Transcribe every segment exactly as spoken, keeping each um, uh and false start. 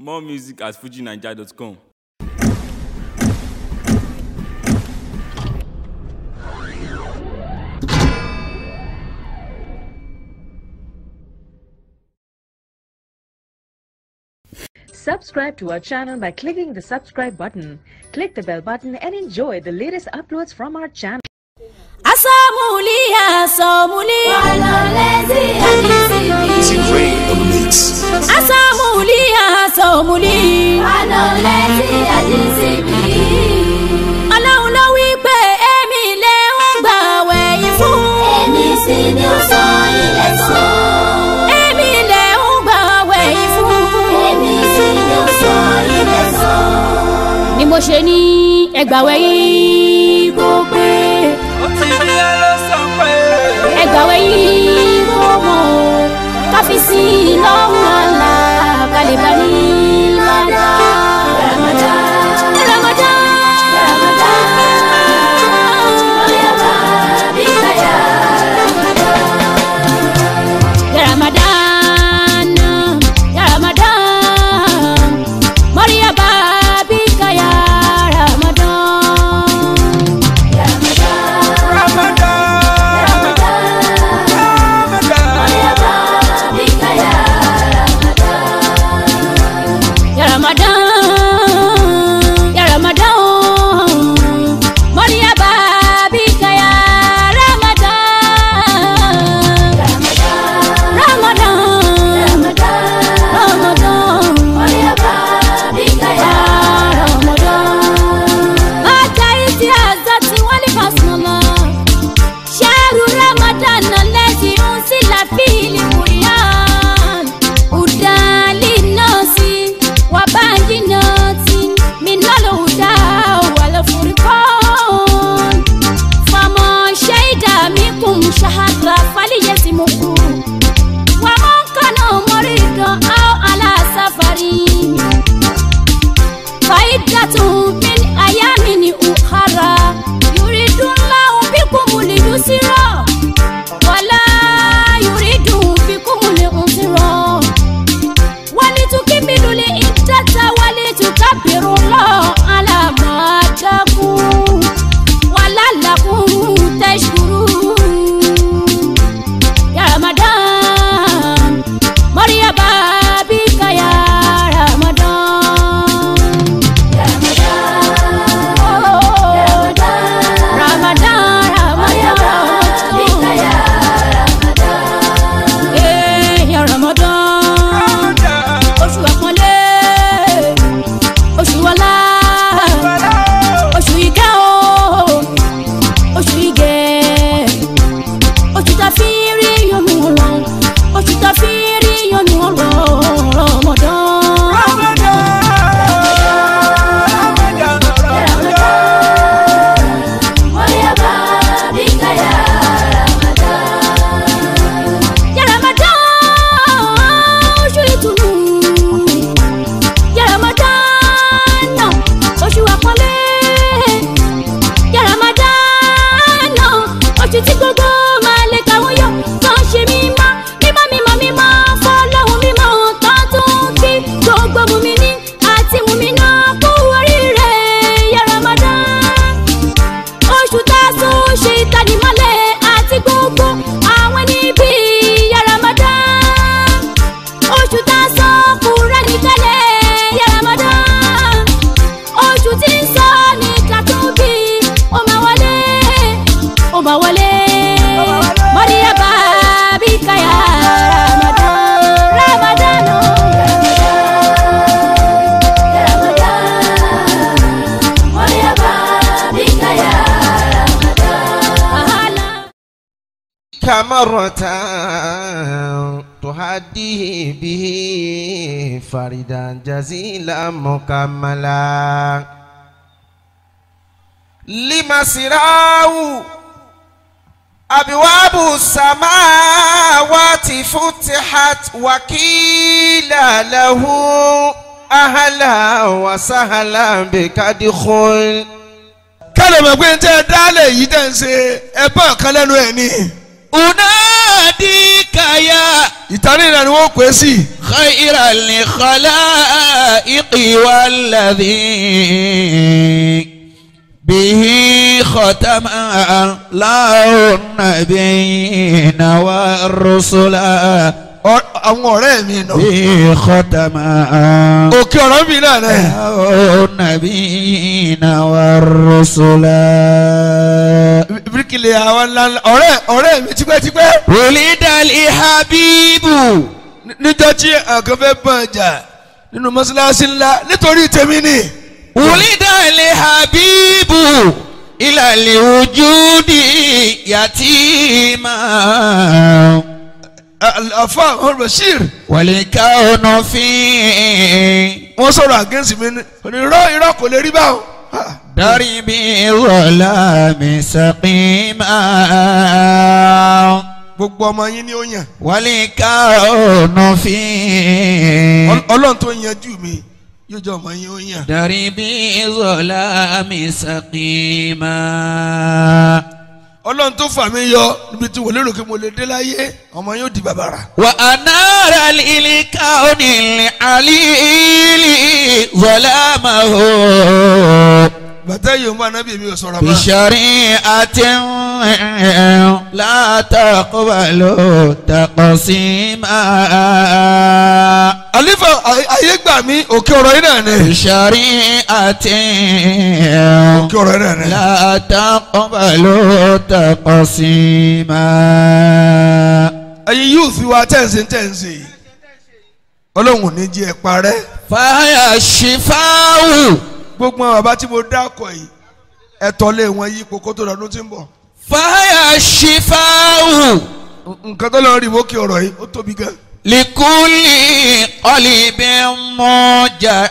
More music at fuji naija dot com. Subscribe to our channel by clicking the subscribe button. Click the bell button and enjoy the latest uploads from our channel. Asamuli, asamuli, walolezi adisibi. Asamuli, asamuli, walolezi adisibi. Ọlọ́run ló wí pé èmi lè ń gbààwẹ̀ yìí fún. Èmi sì ni ó sọ ilé sọ. Èmi lè ń gbààwẹ̀ yìí fún. Èmi sì ni ó sọ ilé sọ. Ni mo ṣe ní ẹgbààwẹ̀ yìí kó pé. Ẹgbàwẹ̀ yìí mo mọ̀ káfíìsì lọ́wọ́ àlá kálíbà ní ládà. Ramadan Ramadan Ramadan ọ̀yàbá bí káyà Ramadan ya Ramadan mọ̀ríyàbá bí káyà Ramadan. مرة تهديه به فردا جزيلا مكملا لما سراه أبواب السماوات فتحت وقيل له أهلا وسهلا بك ادخل. كلمة بنت دالة يدنسي أبا كلانو يعني. unadika ya ìtàrí ìrìn ni wọ́n pè sí. khayral khalaq الخلائق والذي به ختم الله النبيين والرسل àwọn ọ̀rẹ́ mi nù. به ختم òkè ọ̀rọ̀ mi náà rẹ̀. النبيين والرسل. bíríkìlì àwọn ńlá ọ̀rẹ́ ọ̀rẹ́ mi tipẹ́tipẹ́. ولد الحبيب. níjọ́ tí àkàn fẹ́ bọ̀ jà nínú mọ́ṣáláṣí ńlá nítorí tèmi ni. ولد الحبيب إلى الوجود يتيما. àfa Bashir. والكون فيه. wọ́n sọ̀rọ̀ against mi ní irọ́ irọ́ kò lè rí báwọn. درب الظلام سقيما. gbogbo ọmọ yín ni ó yàn. والكون فيه. ọlọ́run tó yanjú mi yóò jẹ́ ọmọ yín ó yàn. درب الظلام سقيما. ọlọ́run tó fà mí yọ níbi tí wọ́n lérò pé mo lè dé láyé ọmọ yóò di bàbàrà. وأنار الكون العليل ظلامه. bàtà yìí ọmọ anábì mi ò sọ̀rọ̀ mọ́. بشريعة لا تقبل تقسيما. àlífà ayé gbà mí òkè ọ̀rọ̀ yìí náà ni. بشريعة òkè ọ̀rọ̀ yìí náà ni. لا تقبل تقسيما. ẹ̀yin yóò fi wa tẹ̀sí tẹ̀sí ọlọ́run ò ní jí ẹ parẹ́. فهي الشفاء. gbogbo àwọn bàbá tí mo dákọ̀ yìí ẹ tọ́lé wọn yí kókó tó lọ́dún tí ń bọ̀. فهي الشفاء. nǹkan tó lọ́ọ́ rí wókè ọ̀rọ̀ yìí ó tóbi gan. لكل قلب موجع.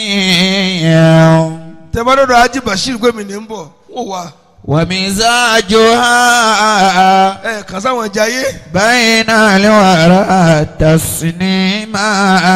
tẹ́bọ́dọ́dọ̀ Haji Bashir gbẹ̀mí ní ń bọ̀ wọ́n wà. ومزاجها ẹ kàn sáwọn jayé. بين الورى تسنيما.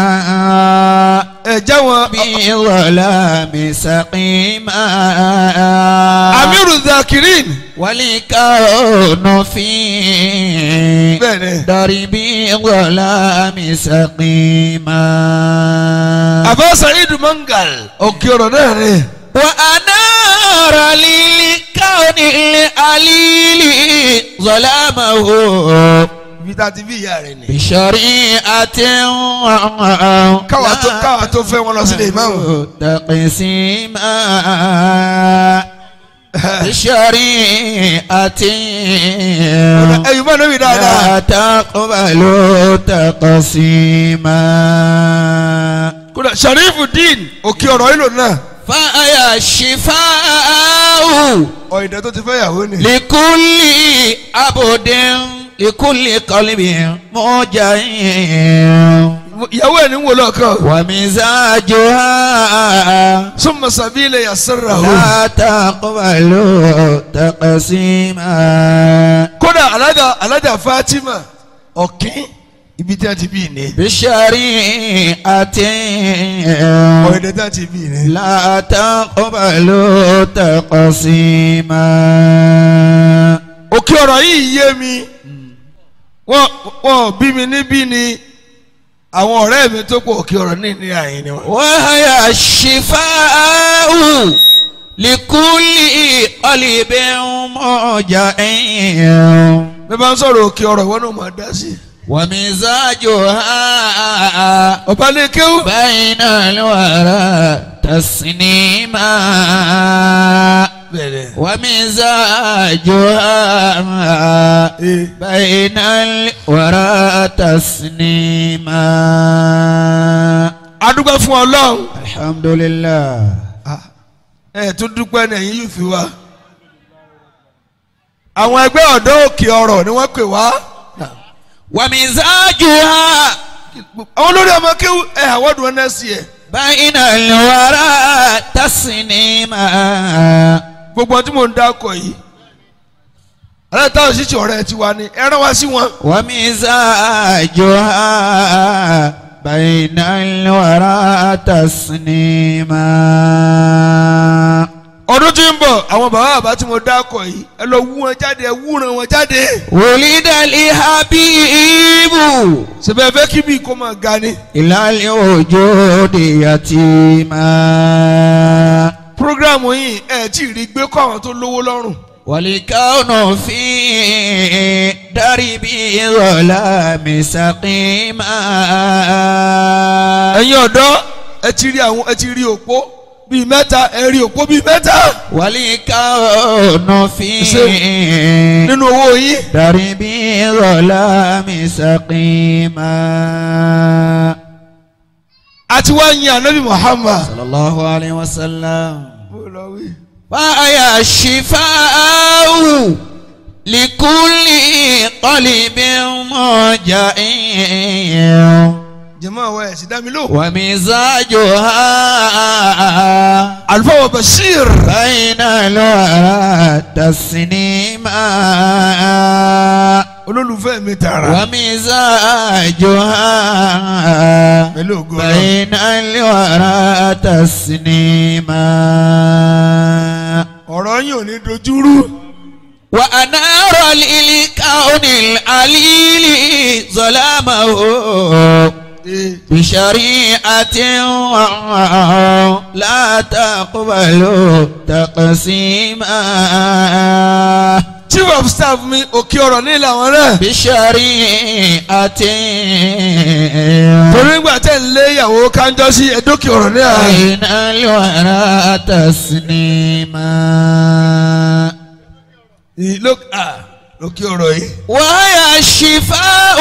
ẹ jáwọn. بظلام سقيما. Amiru Zakirin. والكون فيه. bẹ́ẹ̀ni. درب ظلام سقيما. Aba Said Mangal òkè ọ̀rọ̀ náà rẹ̀. وأنار للكون العليل ظلامه. ibi tá a ti bí ìyá rẹ̀ ni. بشريعة káwa tó káwa tó fẹ́ wọn lọ sílé ìmáàmù. تقسيما. بشريعة ẹ̀yin bá lóbi dáadáa. لا تقبل تقسيما. kódà Sharifuddin òkè ọ̀rọ̀ yìí lò náà. فهي الشفاء. ọ̀yìndẹ́ tó ti fẹ́ yàwó ni. لكل عبد لكل قلب موجع. ìyàwó ẹ̀ ní wò lọ́ọ̀kan. ومزاجها summa sabila yassarahu. لا تقبل تقسيما. kódà alájà alájà Fatima ọ̀kín ibi tí a ti bí ni. بشريعة ọ̀yìndẹ́ tí a ti bí ni. لا تقبل تقسيما. òkè ọ̀rọ̀ yìí yé mi wọ́n wọ́n bí mi níbí ni àwọn ọ̀rẹ́ mi tó pọ̀ òkè ọ̀rọ̀ ní ní àyìn ni wọ́n. وهي الشفاء لكل قلب موجع. bí bá ń sọ̀rọ̀ òkè ọ̀rọ̀ wọn náà máa dá sí. ومزاجها ọba lè kéwù. بين الورى تسنيما. ومزاجها بين الورى تسنيما. adúgbò fún Ọlọ́run. الحمد لله. ẹ tún dúpẹ́ ní ẹ̀yìn yìí fi wá. àwọn ẹgbẹ́ ọ̀dọ́ òkè ọ̀rọ̀ ni wọ́n pè wá. ومزاجها àwọn olórí ọmọ kéwù ẹ àwọ̀dù wọn náà sí ẹ. بين الورى تسنيما. gbogbo tí mò ń dákọ̀ yìí alẹ́ táwọn ṣíṣe ọ̀rẹ́ ti wá ní ẹran wá sí wọn. ومزاجها بين الورى تسنيما. ọdún tí ń bọ̀ àwọn bàbá bàbá tí mo dákọ̀ yìí ẹ lọ wú wọn jáde ẹ wúran wọn jáde. wòlídàlí habibu. sèbẹ̀ fẹ́ kí bí kò máa ga ni. ìlàlẹ̀ òjò dèyàtì máa. programu yìí ẹ tí ì rí gbé kọ́ àwọn tó lówó lọ́rùn. wàlíkàónà fi dárìbí ìrọ̀lá mẹ́sàkìmá. ẹ̀yin ọ̀dọ́ ẹ ti rí àwọn ẹ ti rí òpó bíi mẹ́ta ẹ rí òpó bíi mẹ́ta. wàlíkàónà fi nínú owó yín. dárìbí ìrọ̀lá mẹ́sàkìmá. àti wá yin anabi Muhammad. sallallahu alayhi wa sallam. fàáyà ṣìfàáwù likuli qalbi muja'in. jama wa ẹ sì dá mi lò. wa mizajuha. Alfa wa Bashir. bayna al-wara tasnima. olólùfẹ́ mi tààrà. wa mizajuha. pẹ̀lú ògo. bayna al-wara tasnima. ọ̀rọ̀ yín ò ní dojúrú. wa anara lil kaunil alili zalamahu. بشريعة لا تقبل تقسيما. chief of staff mi òkè ọ̀rọ̀ ní ìlànà rẹ̀. بشريعة. torí nígbà tẹ́ ń lé ìyàwó kánjọ́ sí ẹ̀dókè ọ̀rọ̀ ní àná. بين الورى تسنيما. lókè ọ̀rọ̀ yìí. وهي الشفاء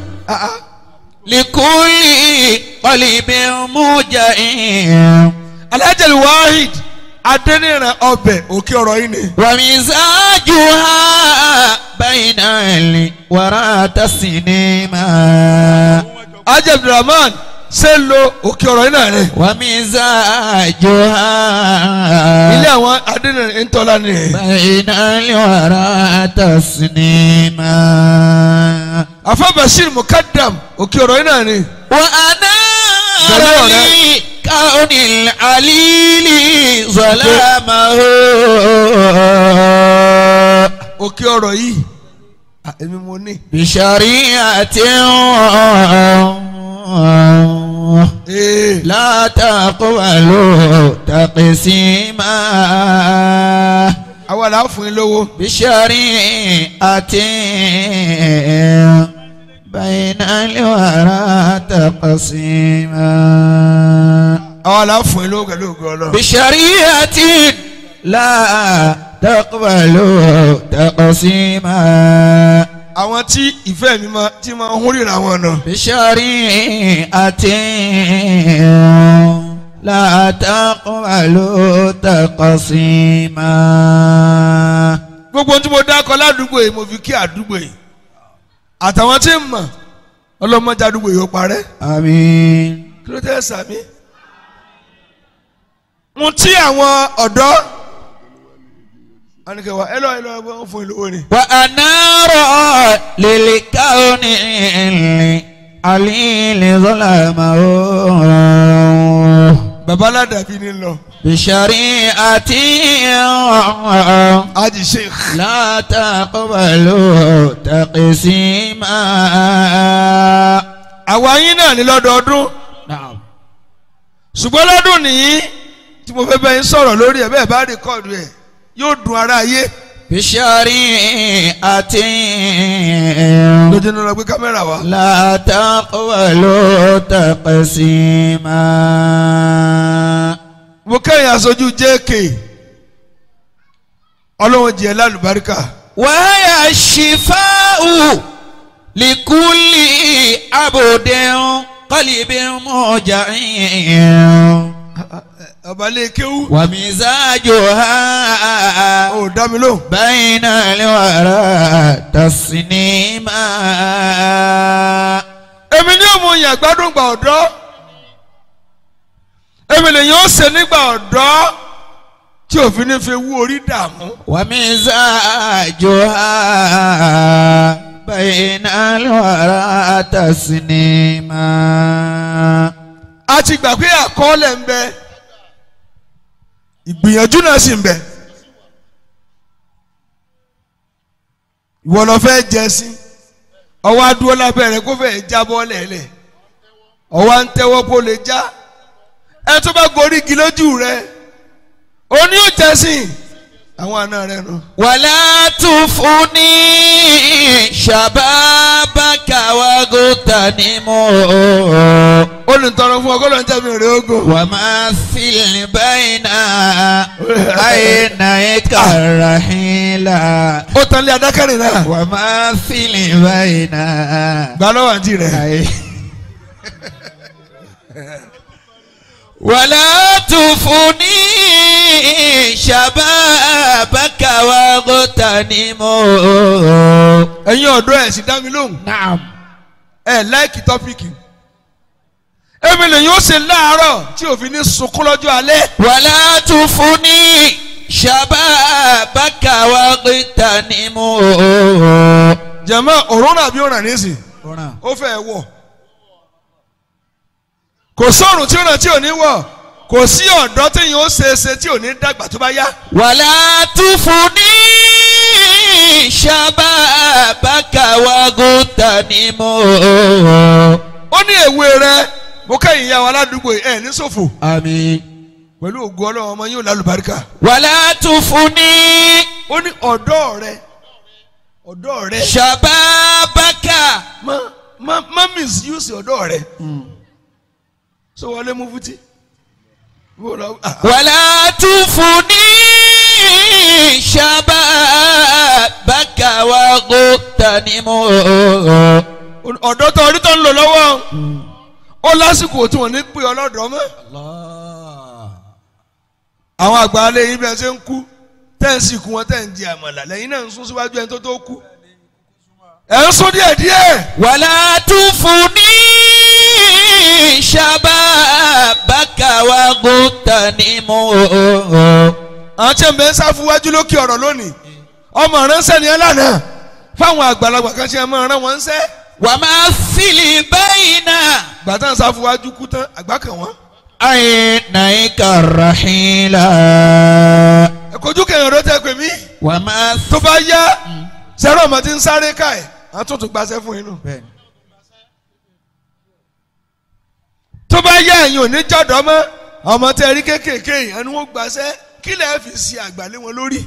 لكل قلب موجع. Alhaji Wahid Adeniran ọbẹ̀ òkè ọ̀rọ̀ yìí ni. ومزاجها بين الورى تسنيما. Alhaji Abdulrahman ṣe lo òkè ọ̀rọ̀ yìí náà ni. ومزاجها ilé àwọn Adeniran ń tọ́lá ni. بين الورى تسنيما. Afa Bashir Mukaddam òkè ọ̀rọ̀ yìí náà ni. وأنا لي كون العليل ظلامه. òkè ọ̀rọ̀ yìí èmi mo ní. بشريعة لا تقبل تقسيما. àwa là á fún yín lówó. بشريعة بين الورى تقسيما. àwa là á fún yín lówó pẹ̀lú ògo Ọlọ́run. بشريعة لا تقبل تقسيما. àwọn tí ìfẹ́ mi máa tí máa ń hún ríra wọn náà. بشريعة لا تقبل تقسيما. gbogbo ohun tí mo dákọ ládùúgbò yìí mo fi kí àdúgbò yìí àtàwọn tí ń mọ̀ ọlọ́mọdé àdúgbò yìí ó parẹ́. àmín. kí ló tẹ́ sàmí. mo tí àwọn ọ̀dọ́ anikewa ẹ lọ ẹ lọ ẹ fún ìlú òní. wa anara lil kauni alili zalama o. babaládàbí ni lọ. bishari'ati Haji Sheikh. la taqbalu taqsima. àwa yín náà ní lọ́dọọdún. ṣùgbọ́n lọ́dún nìyí tí mo fẹ́ bẹ́ẹ̀ ń sọ̀rọ̀ lórí ẹ̀ bẹ́ẹ̀ bá rìkọ́ọ̀dù ẹ̀ yóò dùn ara ayé. bishari'ati lójú ní lọ gbé kámẹ́rà wa. la taqbalu taqsima. mo kẹ́yìn aṣojú J K ọlọ́run jẹ́ lálùbáríkà. wáyà ṣìfáù likulli abudin qalbin muja'in. ọbalẹ̀ kéwú. wa mizajuha ó dá mi lóhùn. bayna al-wara tasnima. èmi ní òun yàn gbádùn gbà ọ̀dọ́. èmi lè yàn ó ṣe nígbà ọ̀dọ́ tí òfin ní fi wú orí dààmú. wa mizajuha bayna al-wara tasnima. a ti gbà pé àkọọ́lẹ̀ ń bẹ ìgbìyànjú náà sì ń bẹ ìwọ lọ fẹ́ jẹ sí ọwọ́ adúró lábẹ́ rẹ kó fẹ́ jábọ́ lẹ́lẹ̀ ọwọ́ à ń tẹ́wọ́ kó lè já ẹ tó bá gorí igi lójú rẹ òní ò jẹ sí àwọn àna rẹ nù. wàlá tufuni shababaka wagutanimu. olùtọrọ fún ọgọlọ ń jẹ mi rè ogun. wà má fìlì báyìí náà àyìnà ìkàràhìnlá. ó tán lé adákẹ́rìn náà. wà má fìlì báyìí náà. gbà lọ́wọ́ àǹtí rẹ̀. wàlá tufuni shababaka wagutanimu. ẹ̀yin ọ̀dọ́ ẹ̀ sì dá mi lóhùn. naam. ẹ láìkì tọ́pìkì. èmi lèyìn ó ṣe láàárọ̀ tí òfin ní sunkún lọ́jọ́ alẹ́. wàlá tufuni shababaka wagutanimu. jẹ̀mọ́ òrùn àbí òràn nísìn. ó fẹ́ wọ̀. kò sọ̀rùn tí ó ràn tí ò ní wọ̀. kò sí ọ̀dọ́ téèyàn ó ṣe é ṣe tí ò ní dàgbà tó bá yá. wàlá tufuni shababaka wagutanimu. ó ní èwe rẹ mo kẹ́yìn ìyá wa aládùúgbò ẹ̀ ní ṣòfò. àmín. pẹ̀lú ògo Ọlọ́run ọmọ yóò lálùbáríkà. wàlá tufuni ó ní ọ̀dọ́ rẹ ọ̀dọ́ rẹ. shababaka. má má má misuse ọ̀dọ́ rẹ. so wọlé mú fúti. wàlá tufuni shababaka wagutanimu. ọ̀dọ́ tó orí tó ń lò lọ́wọ́ ó lásìkò tí wọ́n ní pé ọlọ́dọ̀ mọ́. àwọn àgbà alẹ́ yìí bí wọ́n ṣe ń kú tẹ́ ń sìnkú wọn tẹ́ ń di àmàlà lẹ́yìn náà ń sún síwájú ẹni tó tó kú. ẹ̀ ń sún díẹ̀ díẹ̀. wàlá tufuni shababaka wagutanimu. àwọn tí ń bẹ ń sáfù wájú lókè ọ̀rọ̀ lónìí ọmọ ránṣẹ́ ni ẹ lánàá fáwọn àgbàlagbà kan ṣe máa rán wọn ń sẹ́. wà má fìlì báyìí náà. gbàtà ń sáfù wájú kú tán àgbà kan wọn. àyìnà ìkàràhìnlá. ẹ̀kọ́jú kẹyìn ọ̀dọ́ tẹ́ pè mí. wà má. tó bá yá sẹ́rọ̀ ọmọ tí ń sáré ká ẹ̀ á tún tún gbaṣẹ́ fún inú. tó bá yá ẹ̀yin ò ní jọ̀dọ̀ mọ́ ọmọ tẹ́ rí kéékèèké yìí ẹni wọ́n gbaṣẹ́ kí lẹ́ẹ̀ fi ṣe àgbàlẹ̀ wọn lórí.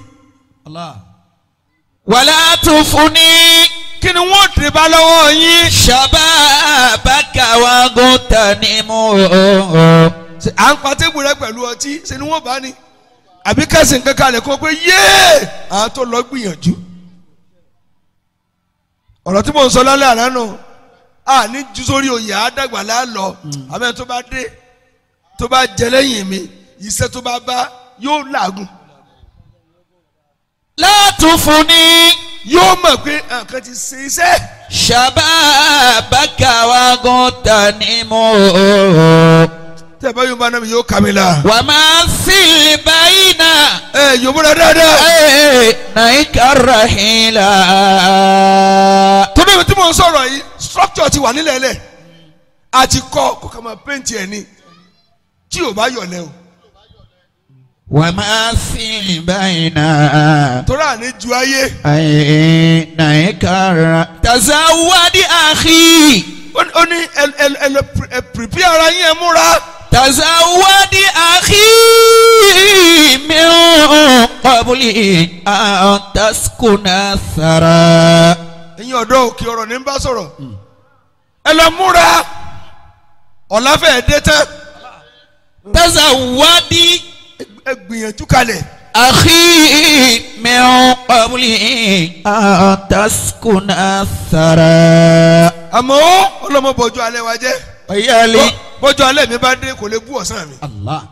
wàlá tufuni. kí ni wọ́n dè bá lọ́wọ́ yín. shababaka wagutanimu. à ń pa tébù rẹ pẹ̀lú ọtí ṣe ni wọ́n bá ní. àbí kẹ́sìn kankan lè kó pé yéé àwọn tó lọ gbìyànjú. ọ̀rọ̀ tí mò ń sọ lálẹ́ àná nù a ní ju sórí oyè àdàgbà lálọ́ àmọ́ tó bá dé tó bá jẹ lẹ́yìn mi iṣẹ́ tó bá bá yóò làágùn. la tufuni. yóò mọ̀ pé nǹkan ti ṣe iṣẹ́. shababaka wagutanimu. tẹ́ bá yóò bá náà mi yóò kà mí la. wà má fìlì báyìí náà. ẹ yóò múra dáadáa. ẹ nàìkàràhìnlá. tó bẹ́ẹ̀ tí mò ń sọ̀rọ̀ yìí structure ti wà nílẹ̀ lẹ̀ àti kọ́ kó kà máa paint ẹ̀ ní tí ò bá yọ̀lẹ̀ o. wà má fìlì báyìí náà. torí àní ju ayé. àyìnà ìkàrà. tazawadi akhi. ó ní ẹ ẹ ẹ lọ ẹ prepare ara yín ẹ múra. tazawadi akhi min qabli an taskuna thara. ẹ̀yin ọ̀dọ́ òkè ọ̀rọ̀ ní bá sọ̀rọ̀ ẹ lọ múra ọ̀làfẹ́ dé tán. tazawadi ẹ gbìyànjú kalẹ̀. akhi min qabli an taskuna thara. àmọ́ ọlọ́mọ bọ̀jú alẹ́ wa jẹ́. ọ̀yẹ́lì. bọ́jú alẹ́ mi bá dé kò lè bú ọ̀sán mi. Allah.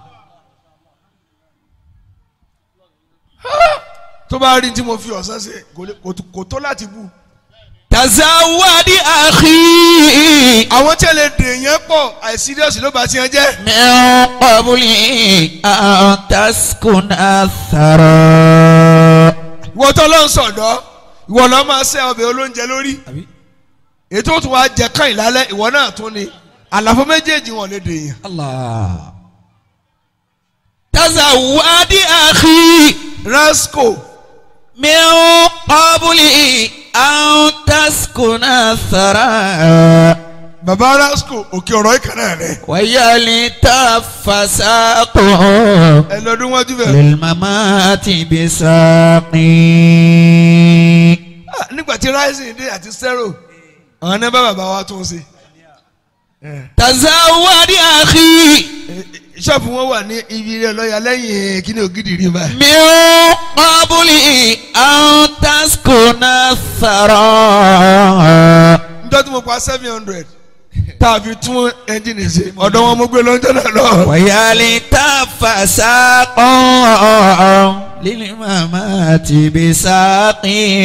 tó bá rí tí mo fi ọ̀sán ṣe kò tó láti bú. tazawadi akhi. àwọn tí ẹ lè dè yẹn pọ̀ àìsíríọ̀sì ló bá ti yẹn jẹ́. min qabli an taskuna thara. ìwọ tó lọ ń sọ̀dọ̀ ìwọ lọ máa ṣe ọbẹ̀ olóúnjẹ lórí ètò tó wàá jẹ kàn ìlálẹ́ ìwọ náà tún ni àlàfo méjèèjì wọn lè dè yẹn. Allah. تزود أخي rasco من قبل أن تسكن الثرى baba rasco òkè ọ̀rọ̀ ìkànnà rẹ̀ ويلتف ساق ẹ lọ́dún wájú bẹ́ẹ̀. للممات بساق nígbà tí rising dé àti zero àwọn náà bá bàbá wa tún ṣe. تزود أخي ṣọ́ọ̀bù wọn wà ní ibi rẹ̀ lọ́ọ̀yà lẹ́yìn kíní ògidì rí báyìí. من قبل أن تسكن الثرى njọ́ tí mo pa seven hundred tá a fi tún ẹ́ńjìnì ṣe ọ̀dọ̀ wọn mo gbé lọ́jọ́ náà lọ. ويلتف ساق للممات بساق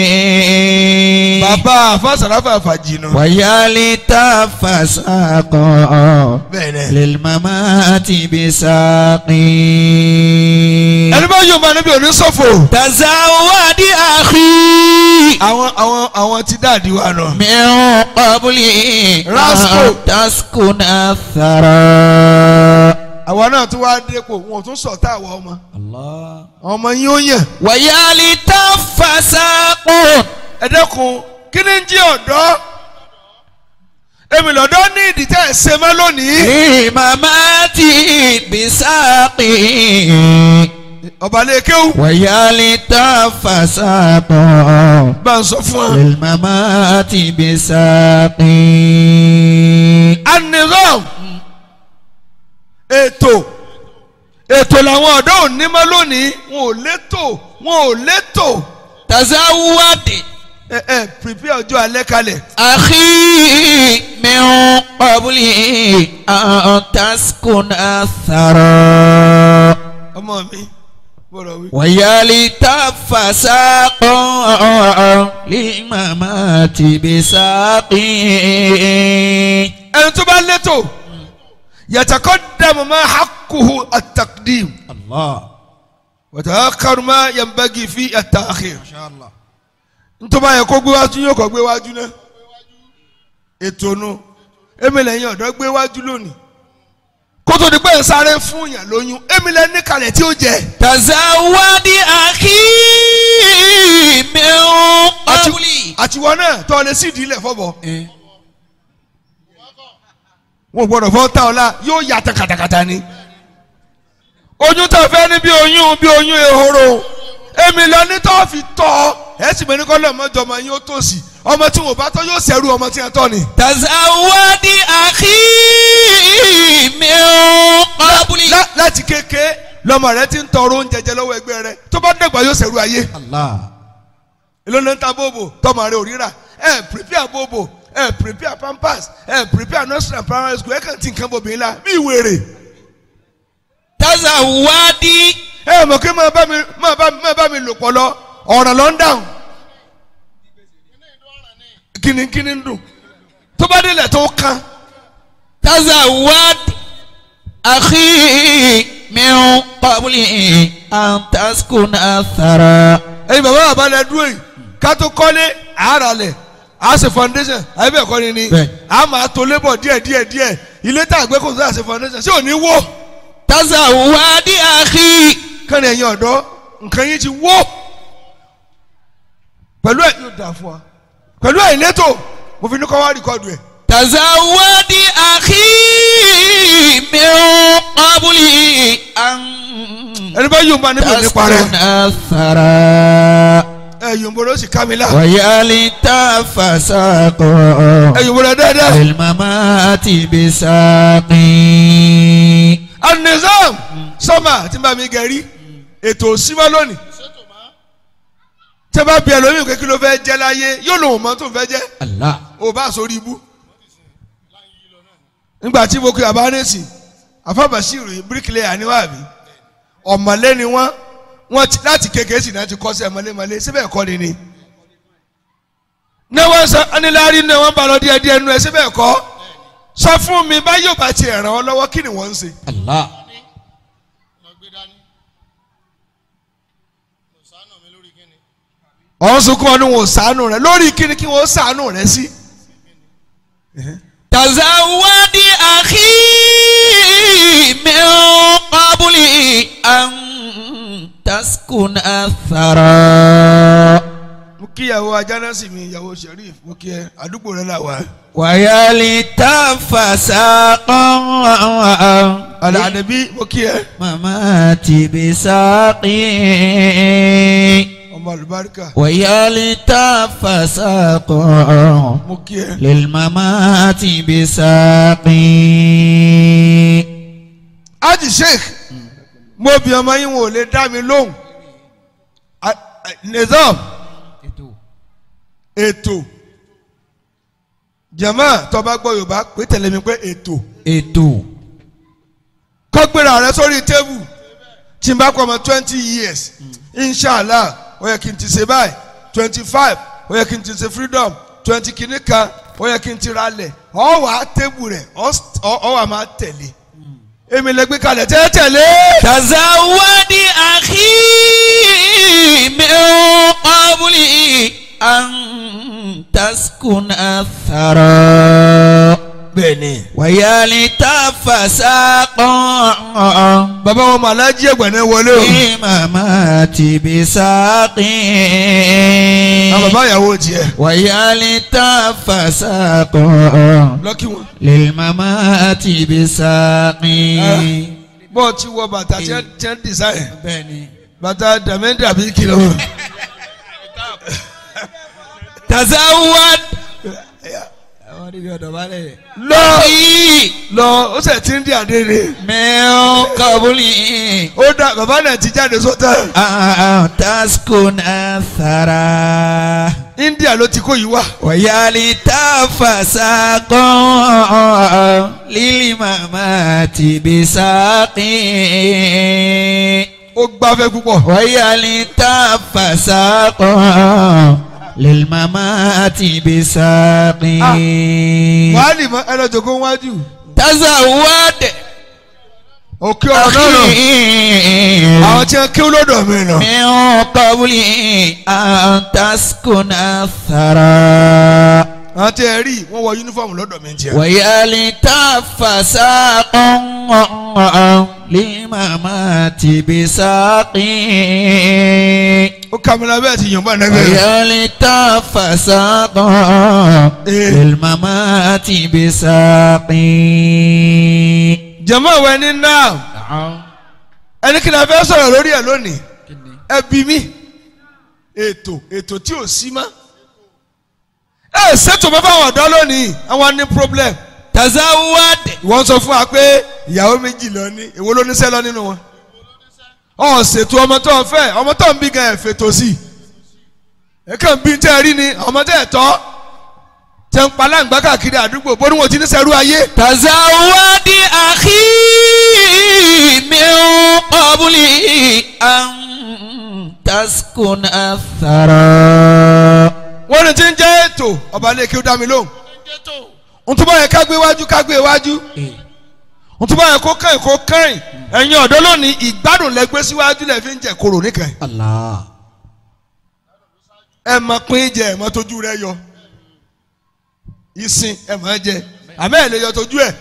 bàbá àfàsàràfà fàjìnà. ويلتف ساق bẹ́ẹ̀ للممات بساق ẹni bá yóò máa níbi òní ṣòfò. تزود أخي àwọn àwọn àwọn ti dáàdi wa nọ. من قبل Rasco. أن تسكن الثرى àwa náà tún wá dépò wọn ò tún sọ tá àwa ọmọ. الله àwọn ọmọ yín ó yàn. ويلتف ساق ẹ dẹ́kun kí ni ń jí ọ̀dọ́ èmi lọ́dọ́ ní ìdí tẹ́ ẹ̀ ṣe mọ́ lónìí. للممات بساق ọba lè kéwù. ويلتف ساق bá ń sọ fún wa. للممات بساق anizam ètò ètò làwọn ọ̀dọ́ ò ní mọ́ lónìí wọn ò létò wọn ò létò. تزود ẹ ẹ prepare ọjọ́ alẹ́ kalẹ̀. أخي من قبل أن تسكن الثرى ọmọ mi gbọ́dọ̀ wí. ويلتف ساق للممات بساق ẹni tó bá létò yataqaddamu ma haqquhu at-taqdim الله wa ta'akhkharu ma yanbaghi fi at-ta'khir. ntọ́ba yẹ kó gbé wájú yóò kọ́ gbé wájú náà ètò nu èmi lẹ́yìn ọ̀dọ́ gbé wájú lónìí kótó di pé ẹ sáré fún yàn lóyún èmi lẹ́ ní kalẹ̀ tí ó jẹ. تزود أخي من قبل àtiwọ́ náà tọ́ lé sí ìdílé fọ́bọ̀ wọn gbọ́dọ̀ fọ́ tá ọ̀la yóò yàtọ̀ kàtàkàtà ni oyún tó fẹ́ ní bí oyún bí oyún ehoro èmi lọ ní tó fi tọ́ ẹ sì mẹ́ni kọ́ lọ́mọdé ọmọ yín ó tòsí ọmọ tí wọn bá tọ́ yóò ṣẹ́rú ọmọ tí wọn tọ́ ni. تزود أخي من قبل láti kéke lọmọ rẹ ti ń tọrọ oúnjẹ jẹ lọ́wọ́ ẹgbẹ́ rẹ tó bá dẹ̀gbà yóò ṣẹ̀rù ayé. الله ìlànà ń ta bóbò tọmọ rẹ ò ríra ẹ prepare bóbò ẹ prepare pampers ẹ prepare nursery and primary school ẹ kàn ti nǹkan bòbí ńlá bí ìwèrè. تزود ẹ mọ̀ kí máa bá mi máa bá mi máa bá mi lò pọ̀ lọ ọ̀ràn lọ ń dáhùn. kíni kíni ń dùn tó bá délẹ̀ tó kán. تزود أخي من قبل أن تسكن الثرى ẹyin bàbá bàbá lẹ dúró yìí ká tó kọ́lé àárà lẹ̀ á ṣe foundation àyè bẹ́ẹ̀ kọ́ ni ni á máa tó lébọ̀ díẹ̀ díẹ̀ díẹ̀ ilé tá a gbé kó tó ṣe foundation ṣé ò ní wó. تزود أخي kánì ẹ̀yin ọ̀dọ́ nǹkan yín ti wó pẹ̀lú ẹ̀ yóò dà fún wa pẹ̀lú ẹ̀ ìlétò mo fi ní kọ́ wá rìkọ́dù ẹ̀. تزود أخي من قبل أن ẹni bá yóò máa níbi òní parẹ́ تسكن الثرى ẹ yóò bọ̀ ló sì ká mi lá ويلتف ساق ẹ yóò bọ̀ lọ dáadáa. للممات بساق anizam sọ́mà tí n bá mi gẹ̀rí ètò òsínmọ́ lónìí tẹ́ bá bí ẹlòmíì kékeré ló fẹ́ jẹ́ láyé yóò lòun mọ́ tó fẹ́ jẹ́ الله ò bá sórí ibú. nígbà tí mo kí abánẹ́sì afábàṣírù bíríkìlẹ̀ àníwáàbí ọ̀mọ̀lé ni wọ́n wọ́n ti láti kékeré sì náà ti kọ́ sí ẹ̀mọ́lẹ́mọ́lẹ́ síbẹ̀ kọ́ ni ni. ní wọ́n sọ anilárí ní wọ́n bá lọ díẹ̀ díẹ̀ nú ẹ síbẹ̀ kọ́ sọ fún mi bá yóò bá ti ràn ọ́ lọ́wọ́ kí ni wọ́n ń ṣe. الله ọ̀hún sunkún ọdún wọn ò sànù rẹ lórí kíni kí wọ́n sànù rẹ sí. تزود أخي من قبل أن taskun athara. mo kí ìyàwó ajánásì mi ìyàwó Sheriff mo kí ẹ àdúgbò rẹ là wá. wàyálì tafasaqan. Àdàbí mo kí ẹ. mama ti bisaqi. ọmọ àlùbáríkà. wàyálì tafasaqan. mo kí ẹ. lilmama ti bisaqi. Haji Sheikh mo bí ọmọ yín wọn ò lè dá mi lóhùn. Nizam ètò jama tó bá gbọ́ Yorùbá pé tẹ̀lé mi pé ètò ètò kọ́ gbéra rẹ sórí tébù tí n bá kọ́ ọmọ twenty years inshallah ó yẹ kí n ti ṣe báyìí twenty five ó yẹ kí n ti ṣe freedom twenty kìíní kan ó yẹ kí n ti ra lẹ̀ ọ wà á tébù rẹ̀ ọ wà máa tẹ̀lé èmi lè gbé kalẹ̀ tẹ́ tẹ̀lé. tazawadi akhi min qabli an taskun athara. bẹ́ẹ̀ni. wàyálì tafasaqan. bàbá wọn màá lájí ẹgbẹ̀rún wọlé o. ní màmá ti bisaqin. àwọn bàbá ìyàwó tiẹ̀. wàyálì tafasaqan. lọ́kì wọn. lil màmá ti bisaqin. bọ́ọ̀ ti wọ bàtà tí wọ́n design. bẹ́ẹ̀ni. bàtà dàmẹ́ndà bíi kìlọ̀. tazawad. àwọn níbi ọ̀dọ̀ balẹ̀. lọ lọ ó sì ti ń di àdé ni. mẹ́ọ̀ kabuli. ó dà bàbá náà ti jáde sọ́tà. taskun athara. India ló ti kó yìí wá. wàyálì tafasaqan lili mama ti bisaqin. ó gbáfẹ́ púpọ̀. wàyálì tafasaqan lil mama ti bisaqin. wàá nì mọ ẹ lọ jòkó wájú. tazawad. òkè ọ̀rọ̀ náà àwọn tí wọ́n kí lọ́dọ̀ mi nà. min qabli an taskuna athara. àwọn tí ẹ rí wọ́n wọ yúnífọ̀mù lọ́dọ̀ mi jẹ́. wàyálì tafasaqan limama ti bisaqin. ó kàmínà bẹ́ẹ̀ ti yànbá nẹ́bẹ̀. wàyálì tafasaqan limama ti bisaqin. jama wẹ ní náà ẹni kí ni a fẹ́ sọ̀rọ̀ lórí ẹ̀ lónìí ẹ bí mi ètò ètò tí ò sí mọ́ ẹ ṣètò bàbá àwọn ọ̀dọ́ lónìí àwọn ní problem. tazawad. wọ́n sọ fún wa pé ìyàwó méjì lọ ní èwo ló ní sẹ́ lọ nínú wọn. ọ̀ ṣètò ọmọ tó ń fẹ́ ọmọ tó ń bí gan ẹ̀ fètò sí ẹ kàn bí tẹ́ ẹ rí ni ọmọ tẹ́ ẹ tọ́ tẹ́ ń pa láǹgbá káàkiri àdúgbò bó ni wọ́n ti ní sẹ́rú ayé. tazawadi akhi min qabli an taskun athara. wọ́n ní tí ń jẹ́ ètò ọba ilé kí ó dá mi lóhùn. ntúbọ̀ yẹ ká gbé wájú ká gbé wájú. ntúbọ̀ yẹ kó kàn kó kàn ẹ̀yin ọ̀dọ́ lónìí ìgbádùn lẹ́gbẹ́ síwájú lẹ́ fi ń jẹ koro níkan. Allah. ẹ mọ pín jẹ ẹ mọ tójú rẹ yọ ìsìn ẹ mọ jẹ àmọ́ ẹ lè yọ tójú ẹ.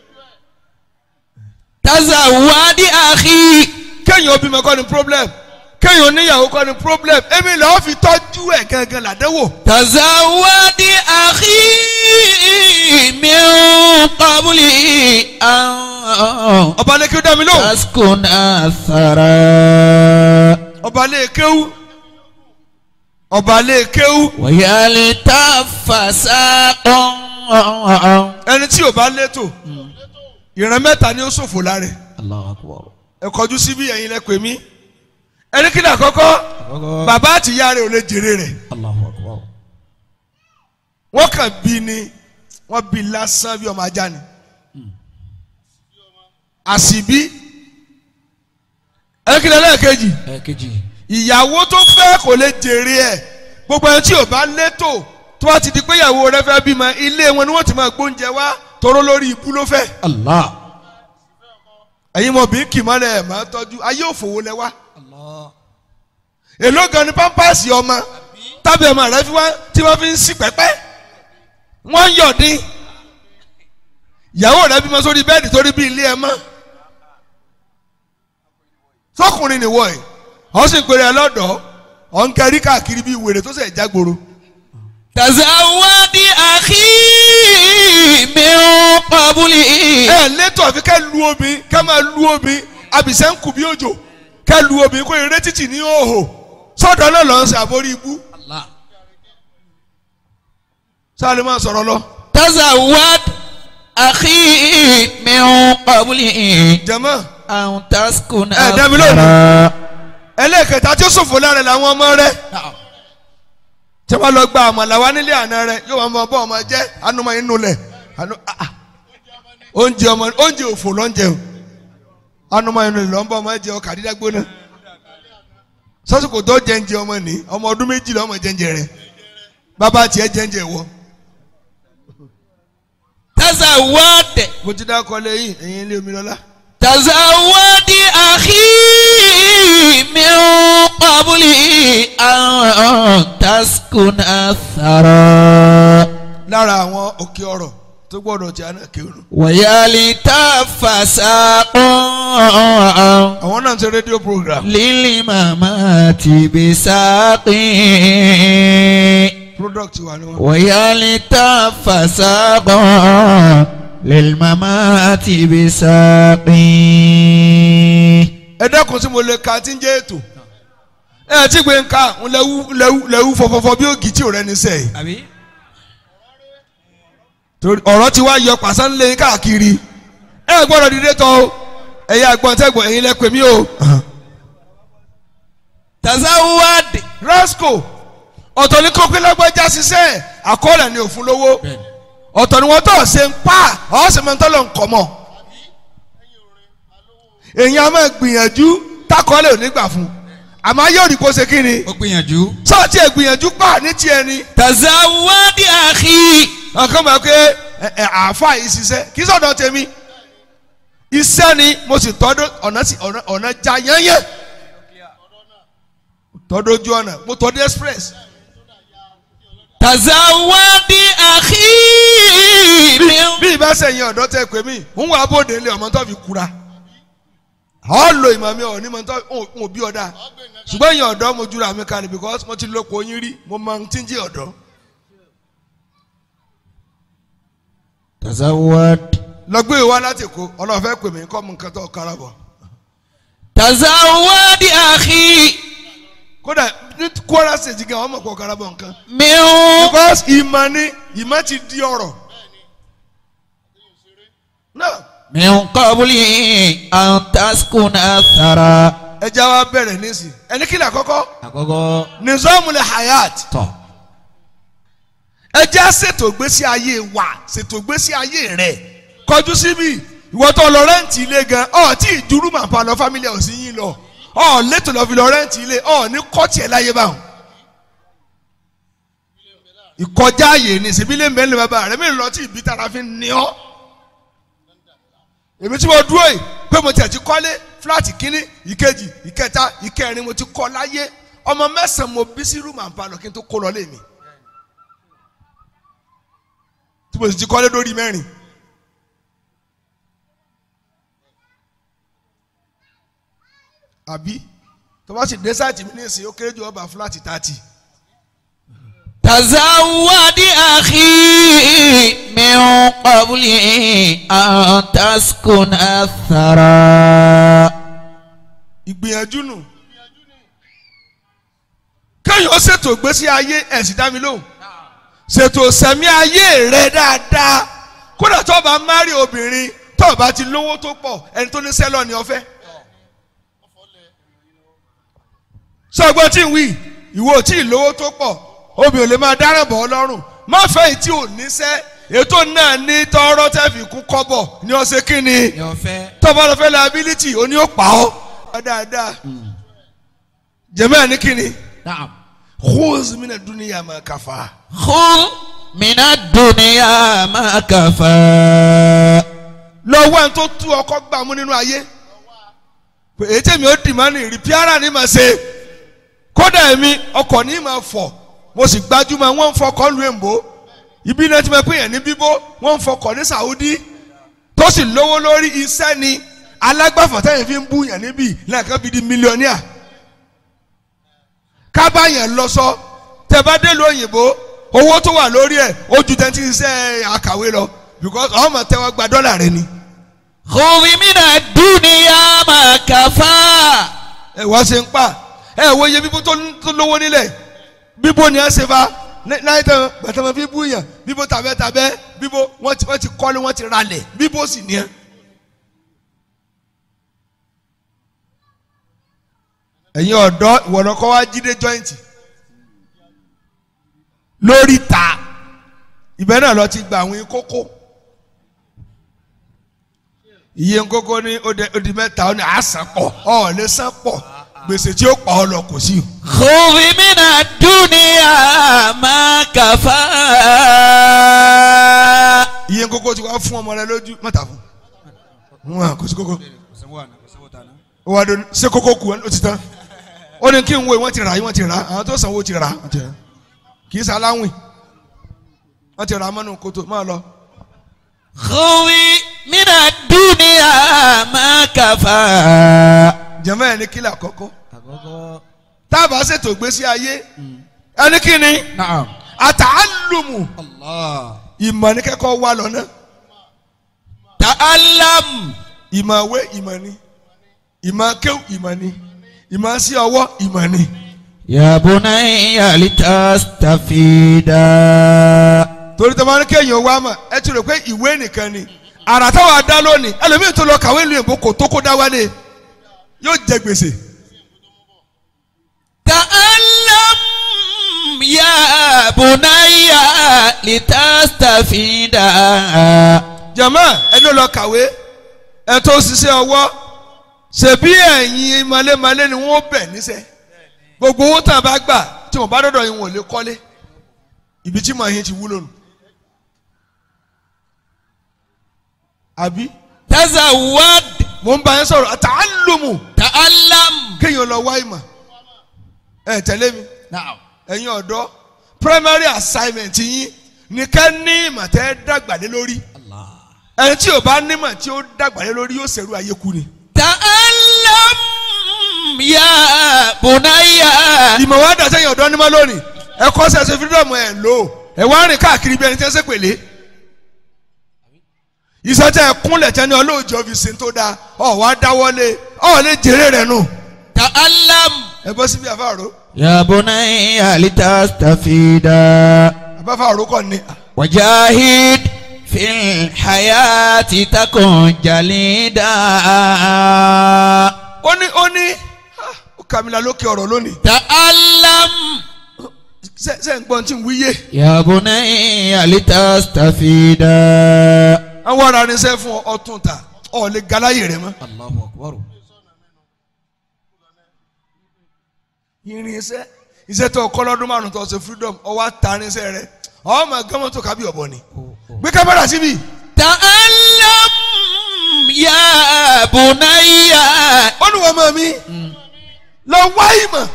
tazawadi akhi. kéèyàn obìnrin kọ́ ni problem kéèyàn oníyàwó kọ́ ni problem èmi lọ́ọ́ fi tọ́jú ẹ̀ gangan làdẹ́wò. tazawadi akhi min qabli an. ọba lè kéwú dá mi lóhùn. taskun athara. ọba lè kéwú ọba lè kéwú. wàyálì tafasaqan. ẹni tí ò bá létò ìran mẹ́ta ni ó ṣòfò lára ẹ̀. Allahu akbar. ẹ kọjú síbí ẹ̀yin lẹ pè mí ẹni kí ni àkọ́kọ́ bàbá àti ìyá rẹ̀ ò lè jèrè rẹ̀. Allahu akbar. wọ́n kàn bí ni wọ́n bí lásán bí ọmọ ajá ni àṣìbí ẹni kí ni ẹlẹ́ẹ̀kejì ẹ̀kejì. ìyàwó tó fẹ́ kò lè jèrè ẹ̀ gbogbo ẹni tí ò bá létò tó bá ti di pé ìyàwó rẹ̀ fẹ́ bímọ ilé wọn ni wọ́n ti máa gbóúnjẹ wá toró lórí ibú ló fẹ́. Allah. ẹ̀yin mọ̀ bí kìmọ́lẹ̀ ẹ̀ máa tọ́jú ayé òfòwò lẹ wá. èló gan ni pampasì ọmọ tábìlì ọmọ rẹ fi wá tí wọ́n fi ń sí pẹ́pẹ́ wọ́n ń yọ̀dín ìyàwó rẹ bímọ sórí bẹ́ẹ̀dì torí bí ilé ẹ mọ́ sọkùnrin nìwọ ẹ̀ ọ sì pèrè lọ́dọ̀ ọ ń kẹrí káàkiri bíi wèrè tó sẹ̀ jágboro. tazawadi akhi min qabli. ẹ lẹ́tọ̀ àfi kẹ́ lu omi kẹ́ máa lu omi abìsẹ́ ń kù bí òjò kẹ́ lu omi kó eré títì ní òhò sọ́dọ̀ náà lọ́n ṣe àbórí ibú. sáà lè máa sọ̀rọ̀ lọ. tazawad akhi min qabli. jama an taskuna. ẹ dẹ́mi lónìí ẹlẹ́ẹ̀kẹta tí ó ṣòfò lára làwọn ọmọ rẹ tí wọ́n lọ gba àmàlà wá nílé àná rẹ yóò máa bọ́ ọmọ jẹ́ anumọ inú lẹ̀ oúnjẹ ọmọ oúnjẹ òfò lọ́njẹ o anumọ inú lẹ̀ lọ́nbọ̀ ọmọ jẹ ọkà dídá gbóná sọ́sìkò tó jẹ́ǹjẹ ọmọ ní ọmọ ọdún méjìlá ọmọ jẹ́ǹjẹ rẹ bàbá tiẹ̀ jẹ́ǹjẹ wọ. tazawad. mo ti dá kọ́ lẹ́yìn ẹ̀yin ilé omi lọ́la. tazawadi akhi min qabli an taskuna thara. lára àwọn òkè ọ̀rọ̀ tó gbọ́dọ̀ tí a náà kéwòn. wayalita fasaqan. àwọn náà ń ṣe rédíò program. lili mamati bisaqin. product wa ni wọn. wayalita fasaqan lil mamati bisaqin. ẹ dẹ́kun tí mo lè ka tí ń jẹ́ ètò ẹ ti gbé nǹka ń lẹ́wú lẹ́wú lẹ́wú fọfọfọ bí ògì tí ò rẹ́ ní sẹ́yìn. torí ọ̀rọ̀ ti wá yọ pàṣẹ ńlẹ̀ káàkiri ẹ gbọ́dọ̀ dìde tọ́ o ẹ̀yà àgbọ̀n tẹ́gbọ̀n ẹ̀yin lẹ́pẹ̀ mí o. tazawad. rasco ọ̀tọ̀ ní kókó lágbájá ṣiṣẹ́ àkọọ́lẹ̀ ni òfin lówó ọ̀tọ̀ ni wọ́n tọ̀ ṣe ń pa ọ̀ ṣe máa ń tọ́lọ̀ ń kọ̀ mọ́ èyàn á máa gbìyànjú takọ́lẹ̀ ò ní gbà fún àmọ́ yóò rí kó ṣe kí ni. ó gbìyànjú. sọ́ọ̀tì ẹ̀ gbìyànjú pa ní tiẹ̀ ni. tazawadi akhi. ọkàn máa pé ẹ ẹ àáfà yìí ṣiṣẹ́ kì í sọ̀dọ̀ tèmi iṣẹ́ ni mo sì tọ́dọ̀ ọ̀nà sí ọ̀nà ọ̀nà já yẹ́nyẹ́ tọ́dọ̀ ojú ọ̀nà mo tọ́dọ̀ express. tazawadi akhi. bí ibà sẹ́yìn ọ̀dọ́ tẹ pé mi ń wà bóde lé ọmọ tó fi kura ọ lo ìmọ̀ mi ọ̀ ní mo tọ́ ń bí ọ̀dà ṣùgbọ́n ìyẹn ọ̀dọ́ mo jura mi kalẹ̀ because mo ti lóko yín rí mo máa ń tí ń jí ọ̀dọ́. tazawad. lọ gbé ìwá láti kó ọlọ́fẹ́ pè mí kọ́ mu nǹkan tó kára bọ̀. tazawadi akhi. kódà ní Kwara State gan ọmọ kò kára bọ̀ nǹkan. miu. because ìmọ̀ ni ìmọ̀ ti di ọ̀rọ̀. náà. min qabli an taskuna thara. ẹ já wa bẹ̀rẹ̀ nísì ẹni kí ni àkọ́kọ́. àkọ́kọ́. nizamul hayat. tọ́. ẹ jẹ́ ṣètò ìgbésí ayé wa ṣètò ìgbésí ayé rẹ̀ kọjú síbi ìwọ tó lọ rẹ́ǹtì ilé gan ọ̀ tí ìdúró màá pa lọ fámílì ọ̀ sí yín lọ ọ̀ lẹ́tọ̀ lọ fi lọ rẹ́ǹtì ilé ọ̀ ní kọ́ọ̀tì ẹ̀ láyé báwọn. ìkọjá ààyè ní ìsìnbílẹ̀ mẹ́rin bàbá rẹ̀ mi lọ tí ìbí tara fi ní ọ́. èmi tí mo dúró yìí pé mo tiẹ̀ ti kọ́lé fúláàtì kínní ìkejì ìkẹta ìkẹrin mo ti kọ́ láyé ọmọ mẹ́sàn-án mo bí sí rúmà pa lọ kí n tó kó lọ lé mi. tí mo sì ti kọ́lé lórí mẹ́rin. àbí tó bá sì dé sáìtì mi ní ìsìn ó kéré jù ọba fúláàtì tààtì. tazawadi akhi min qabli an taskuna thara. ìgbìyànjú nù. kéèyàn ó ṣètò ìgbésí ayé ẹ̀sìn dá mi lóhùn. ṣètò sẹ̀mí ayé rẹ dáadáa kódà tó bá márì obìnrin tó bá ti lówó tó pọ̀ ẹni tó ní sẹ́lọ̀ ni ọ̀fẹ́. sọgbọ́n tí ń wí ìwọ tí ì lówó tó pọ̀ obìnrin lè máa dáràn bọ̀ ọ́ lọ́rùn má fẹ́ ìtí ò níṣẹ́ ètò náà ní tọrọ tẹ́fì kú kọ́bọ̀ ní ọ̀sẹ̀ kínní tọ́ba lọ fẹ́ liability ó ní ó pa ọ́ dáadáa jẹ́mẹ́ ní kínní. khuz mina dunya ma kafa. khuz mina dunya ma kafa. lọ́wọ́ ẹni tó tú ọkọ gbàmú nínú ayé èyí tẹ̀mí ó dì má ní rìpíárà ní màá ṣe kódà èmi ọkọ̀ ní ma fọ̀ mo sì gbajúmọ̀ wọ́n ń fọkọ̀ lu èmbó ibi náà ti máa pè yàn ní bíbó wọ́n ń fọkọ̀ ní Saudi tó sì lówó lórí iṣẹ́ ni alágbàfọ̀ tẹ́yìn fi ń bú yàn níbí lẹ́ẹ̀kan fi di mílíọ̀nìà kábàyàn lọ sọ tẹ bá dé lóyìnbó owó tó wà lórí ẹ̀ ó ju tẹ́ntì iṣẹ́ àkàwé lọ because ọmọ tẹ́wọ́ gba dọ́là rẹ ni. khudh mina dunya ma kafa. ẹ wá ṣe ń pa ẹ wo iye bíbó tó lówó nílẹ̀ bíbó ni ẹ ṣe fa náà tẹ gbàtàmọ́ bíbó yàn bíbó tàbẹ́ tàbẹ́ bíbó wọ́n ti wọ́n ti kọ́lé wọ́n ti ralẹ̀ bíbó sì ní ẹ. ẹ̀yin ọ̀dọ́ ìwọ̀nàkọ́ wa jíde joint lórí ta ibẹ̀ náà lọ ti gba àwọn kókó iye kókó ní odi mẹ́ta ó ní àṣà pọ̀ ọ̀ lè san pọ̀ gbèsè tí ó pa ọ lọ kò sí. khudh mina dunya ma kafa. iye kókó tí wàá fún ọmọ rẹ lójú mọ́ta fún wọn kò sí kókó ó wà dé ṣé kókó kù ó ti tán ó ní kí n wo wọ́n ti rà yín wọ́n ti rà àwọn tó sanwó ti rà kì í sáláwìn wọ́n ti rà mọ́nú kótó máa lọ. khudh mina dunya ma kafa. jẹ́mọ́ ẹ̀ ní kílà àkọ́kọ́ tábà ṣètò ìgbésí ayé ẹni kí ni àtàlùmù ìmọ̀ ní kẹ́kọ̀ọ́ wà lọ́nà ta'allam ìmọ̀ ìwé ìmọ̀ ni ìmọ̀ kéwù ìmọ̀ ni ìmọ̀ sí ọwọ́ ìmọ̀ ni. ya bunayya litastafida. torí tó bá ní kéèyàn wá mọ̀ ẹ ti rò pé ìwé nìkan ni àrà táwa dá lónìí ẹlòmíì tó lọ kàwé lu èbó kò tó kó dá wálé yóò jẹ gbèsè. ta'allam ya bunayya litastafida. jàmá ẹni lọ kàwé ẹ tó ṣiṣẹ́ ọwọ́ ṣèbí ẹ̀yin malémalé ni wọ́n bẹ̀ níṣẹ́ gbogbo owó tàn bá gbà tí wọ́n bá dọ̀dọ̀ yín wọ́n lè kọ́lé ibi tí màá yín ti wúlò nù. àbí. tazawwad. mo ń bá yín sọ̀rọ̀ ta'allumu. ta'allam. kéèyàn lọ wá ìmọ̀ ẹ tẹ̀lé mi. Now. ẹ̀yin ọ̀dọ́ primary assignment yín ní ká ní ìmọ̀ tẹ́ dàgbà lé lórí. ẹni tí ò bá nímọ̀ tí ó dàgbà lé lórí yóò ṣèrú ayé kú ni. ta'allam ya bunayya. ìmọ̀ wa dà sẹ́yìn ọ̀dọ́ nímọ̀ lónìí ẹ kọ́ sẹ́sẹ́ freedom ẹ̀ lò ẹ wá rìn káàkiri bí ẹni tí ẹ ṣe pèlè. ìsọtẹ́ ẹ̀kúnlẹ̀ tẹ́ ní ọlọ́ọ̀jọ́ fi sin tó dáa ọ̀ wá dáwọ́lé ọ̀ lè jèrè rẹ̀ nù. ta'allam. ẹ bọ́ síbi àfàrò. ya bunayya litastafida. àbáfàrò kọ́ ni. wajahid fil hayati takun jalida. ó ní ó ní ó kàmìlà lókè ọ̀rọ̀ lónìí. ta'allam. ṣe ṣe ń gbọ́n tí ń wíyé. ya bunayya litastafida. àwọn ará ní sẹ́ fún ọtún ta ọ̀ lè galáyè rẹ̀ mọ́. Allahu akbar. irinṣẹ́ iṣẹ́ tó kọ́ lọ́dún márùn tó ṣe freedom ọwọ́ àtàrinṣẹ́ rẹ̀ ọmọ gánmọ́ tó kábí ọ̀bọ ni. gbé kámẹ́rà síbi. ta'allam ya bunayya. olùwọ́ mọ̀ mi lọ wá ìmọ̀.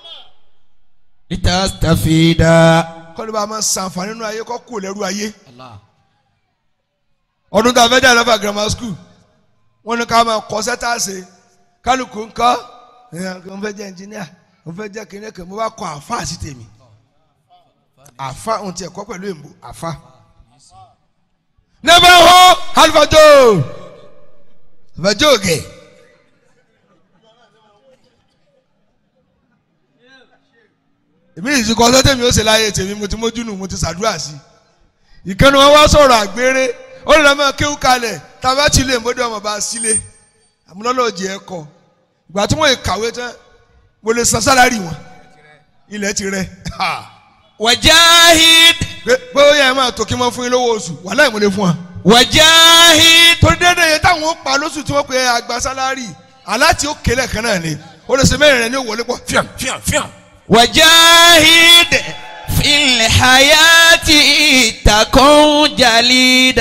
litastafida. kọ́ni bá a máa ṣàǹfààní nínú ayé kọ́ kú lẹ́rú ayé. ọdún tá a fẹ́ dá lọ́fà grammar school wọ́n ní ká máa kọ́ sẹ́tà ṣe kálukú ńkọ́ mo fẹ́ jẹ́ engineer mo fẹ́ jẹ́ kínní kan mo bá kọ́ àfa sí tèmi àfa ohun tí ẹ̀ kọ́ pẹ̀lú èèmù àfa. never ho alifajo alifajo gẹ̀. èmi yìí ti kọ́ sẹ́tẹ̀ mi ó ṣe láyé tèmi mo ti mójú nù mo ti ṣàdúrà sí i ìkànnì wọn wá sọ̀rọ̀ àgbèrè ó lè máa kéwú kalẹ̀ tàbá tí ilé ìmọ̀dé ọmọ bá sílé àmúlọ́lọ́ọ̀jì ẹ̀ kọ́ ìgbà tí wọ́n kàwé tán mo lè san sálárì wọn ilẹ̀ ti rẹ̀. wajahid. pé ó yẹ ẹ máa tó kí wọ́n fún yín lówó oṣù wàláhì mo lè fún wa. wajahid. torí déédéé yẹn táwọn pa lóṣù tí wọ́n pe àgbà sálárì aláti ó kélé kan náà ni ó lè ṣe mẹ́rin rẹ̀ ní òwòlé pọ̀ fíàm fíàm fíàm. wajahid fil hayati takun jalida.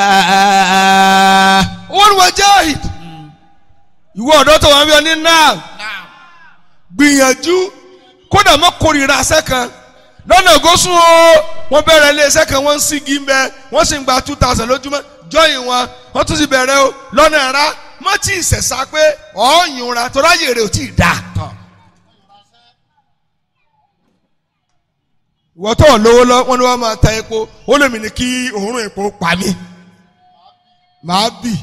wọ́n wajahid ìwọ ọ̀dọ́ tó wà ń bí ọ ní náà gbìyànjú kódà mọ́ kórìíra aṣẹ́ kan lọ́nà ògósùn o wọ́n bẹ̀rẹ̀ ilé iṣẹ́ kan wọ́n ń sígi ń bẹ wọ́n sì ń gba two thousand lójúmọ́ jọ́yìn wọn wọ́n tún sì bẹ̀rẹ̀ o lọ́nà ẹ̀rá mọ́ tí ì sẹ̀sà pé ọ̀ọ́yìn ra tó ráyè rẹ̀ ò tí ì dá. ìwọ tó lówó lọ wọ́n ní wọ́n máa ta epo ó lè mí ní kí òórùn epo pa mí màá bì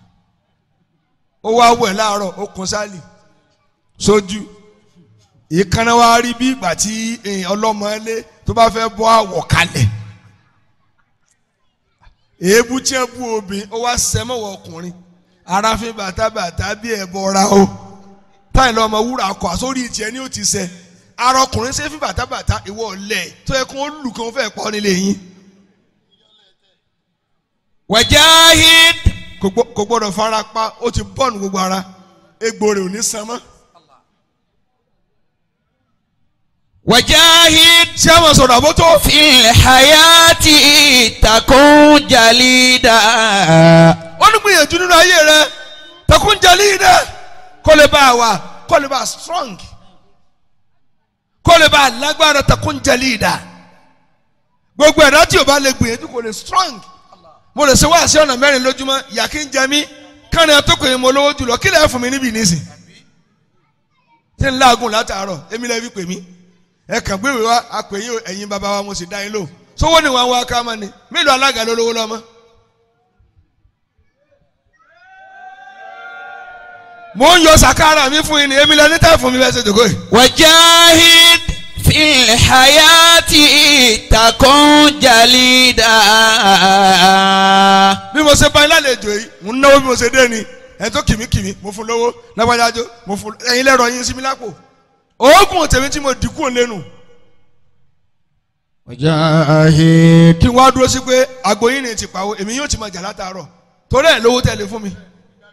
ó wá wẹ̀ láàárọ̀ ó kun sálì sójú ìkànnì wa rí bí ìgbà tí ọlọ́mọ ẹlẹ́ tó bá fẹ́ bọ́ àwọ̀ kalẹ̀ èébú tí ẹ bú obìnrin ó wá sẹ́mọ̀wọ̀ ọkùnrin aráfin bàtà bàtà bí ẹ bọ́ra o táyì lọ́mọ wúrà kọ́ àsórí ìtì ní ó ti sẹ́ ara ọkùnrin ṣe fi bàtà bàtà ìwọ ọ̀lẹ́ tó yẹ kó o lù kó o fẹ́ pọ́ nílé yín. wajahid kò gbọ́dọ̀ fara pa ó ti bọ́ọ̀nù gbogbo ara egbò rẹ̀ ò ní san mọ́. wajahid ṣé àwọn sọ̀rọ̀ àbótó. fil hayati takun jalida. wọ́n ní gbìyànjú nínú ayé rẹ̀ takun jalida kó lè bá a wà kó lè bá a strong kó lè bá a lágbára takun jalida gbogbo ẹ̀dá tí o bá lè gbìyànjú kó lè strong. mo lè ṣe wá sí ọ̀nà mẹ́rin lójúmọ́ ìyá kí n jẹ mí káni àtọkùnrin mo lówó jùlọ kí lè fún mi níbi nísìn tí ń láàgùn látàárọ̀ èmi lè fi pè mí ẹ kàn gbéwèé wá àpèyìn ẹ̀yin bàbá wa mo sì dá yín lò sówó ni wọn wá ká mọ́ ni mélòó alága ló lówó lọ́mọ́. mo ń yọ sàkárà mi fún yín ni èmi lè ní tẹ́ fún mi bẹ́ẹ̀ ṣe dògó yìí. wajahid fil hayati takun jalida. bí mo ṣe bá yín lálejò yìí mo ń náwó bí mo ṣe dé ni ẹ tó kìmíkìmí mo fún lówó lágbájájó mo fún ẹ̀yin lẹ́rọ yín sí mi lápò oògùn tèmi tí mo dínkù lẹ́nu. wajahid. kí wọ́n á dúró sí pé àgbo yín ni ti pàwọ́ èmi yóò ti máa jà látàárọ̀ torí ẹ̀ lówó tẹ̀lé fún mi.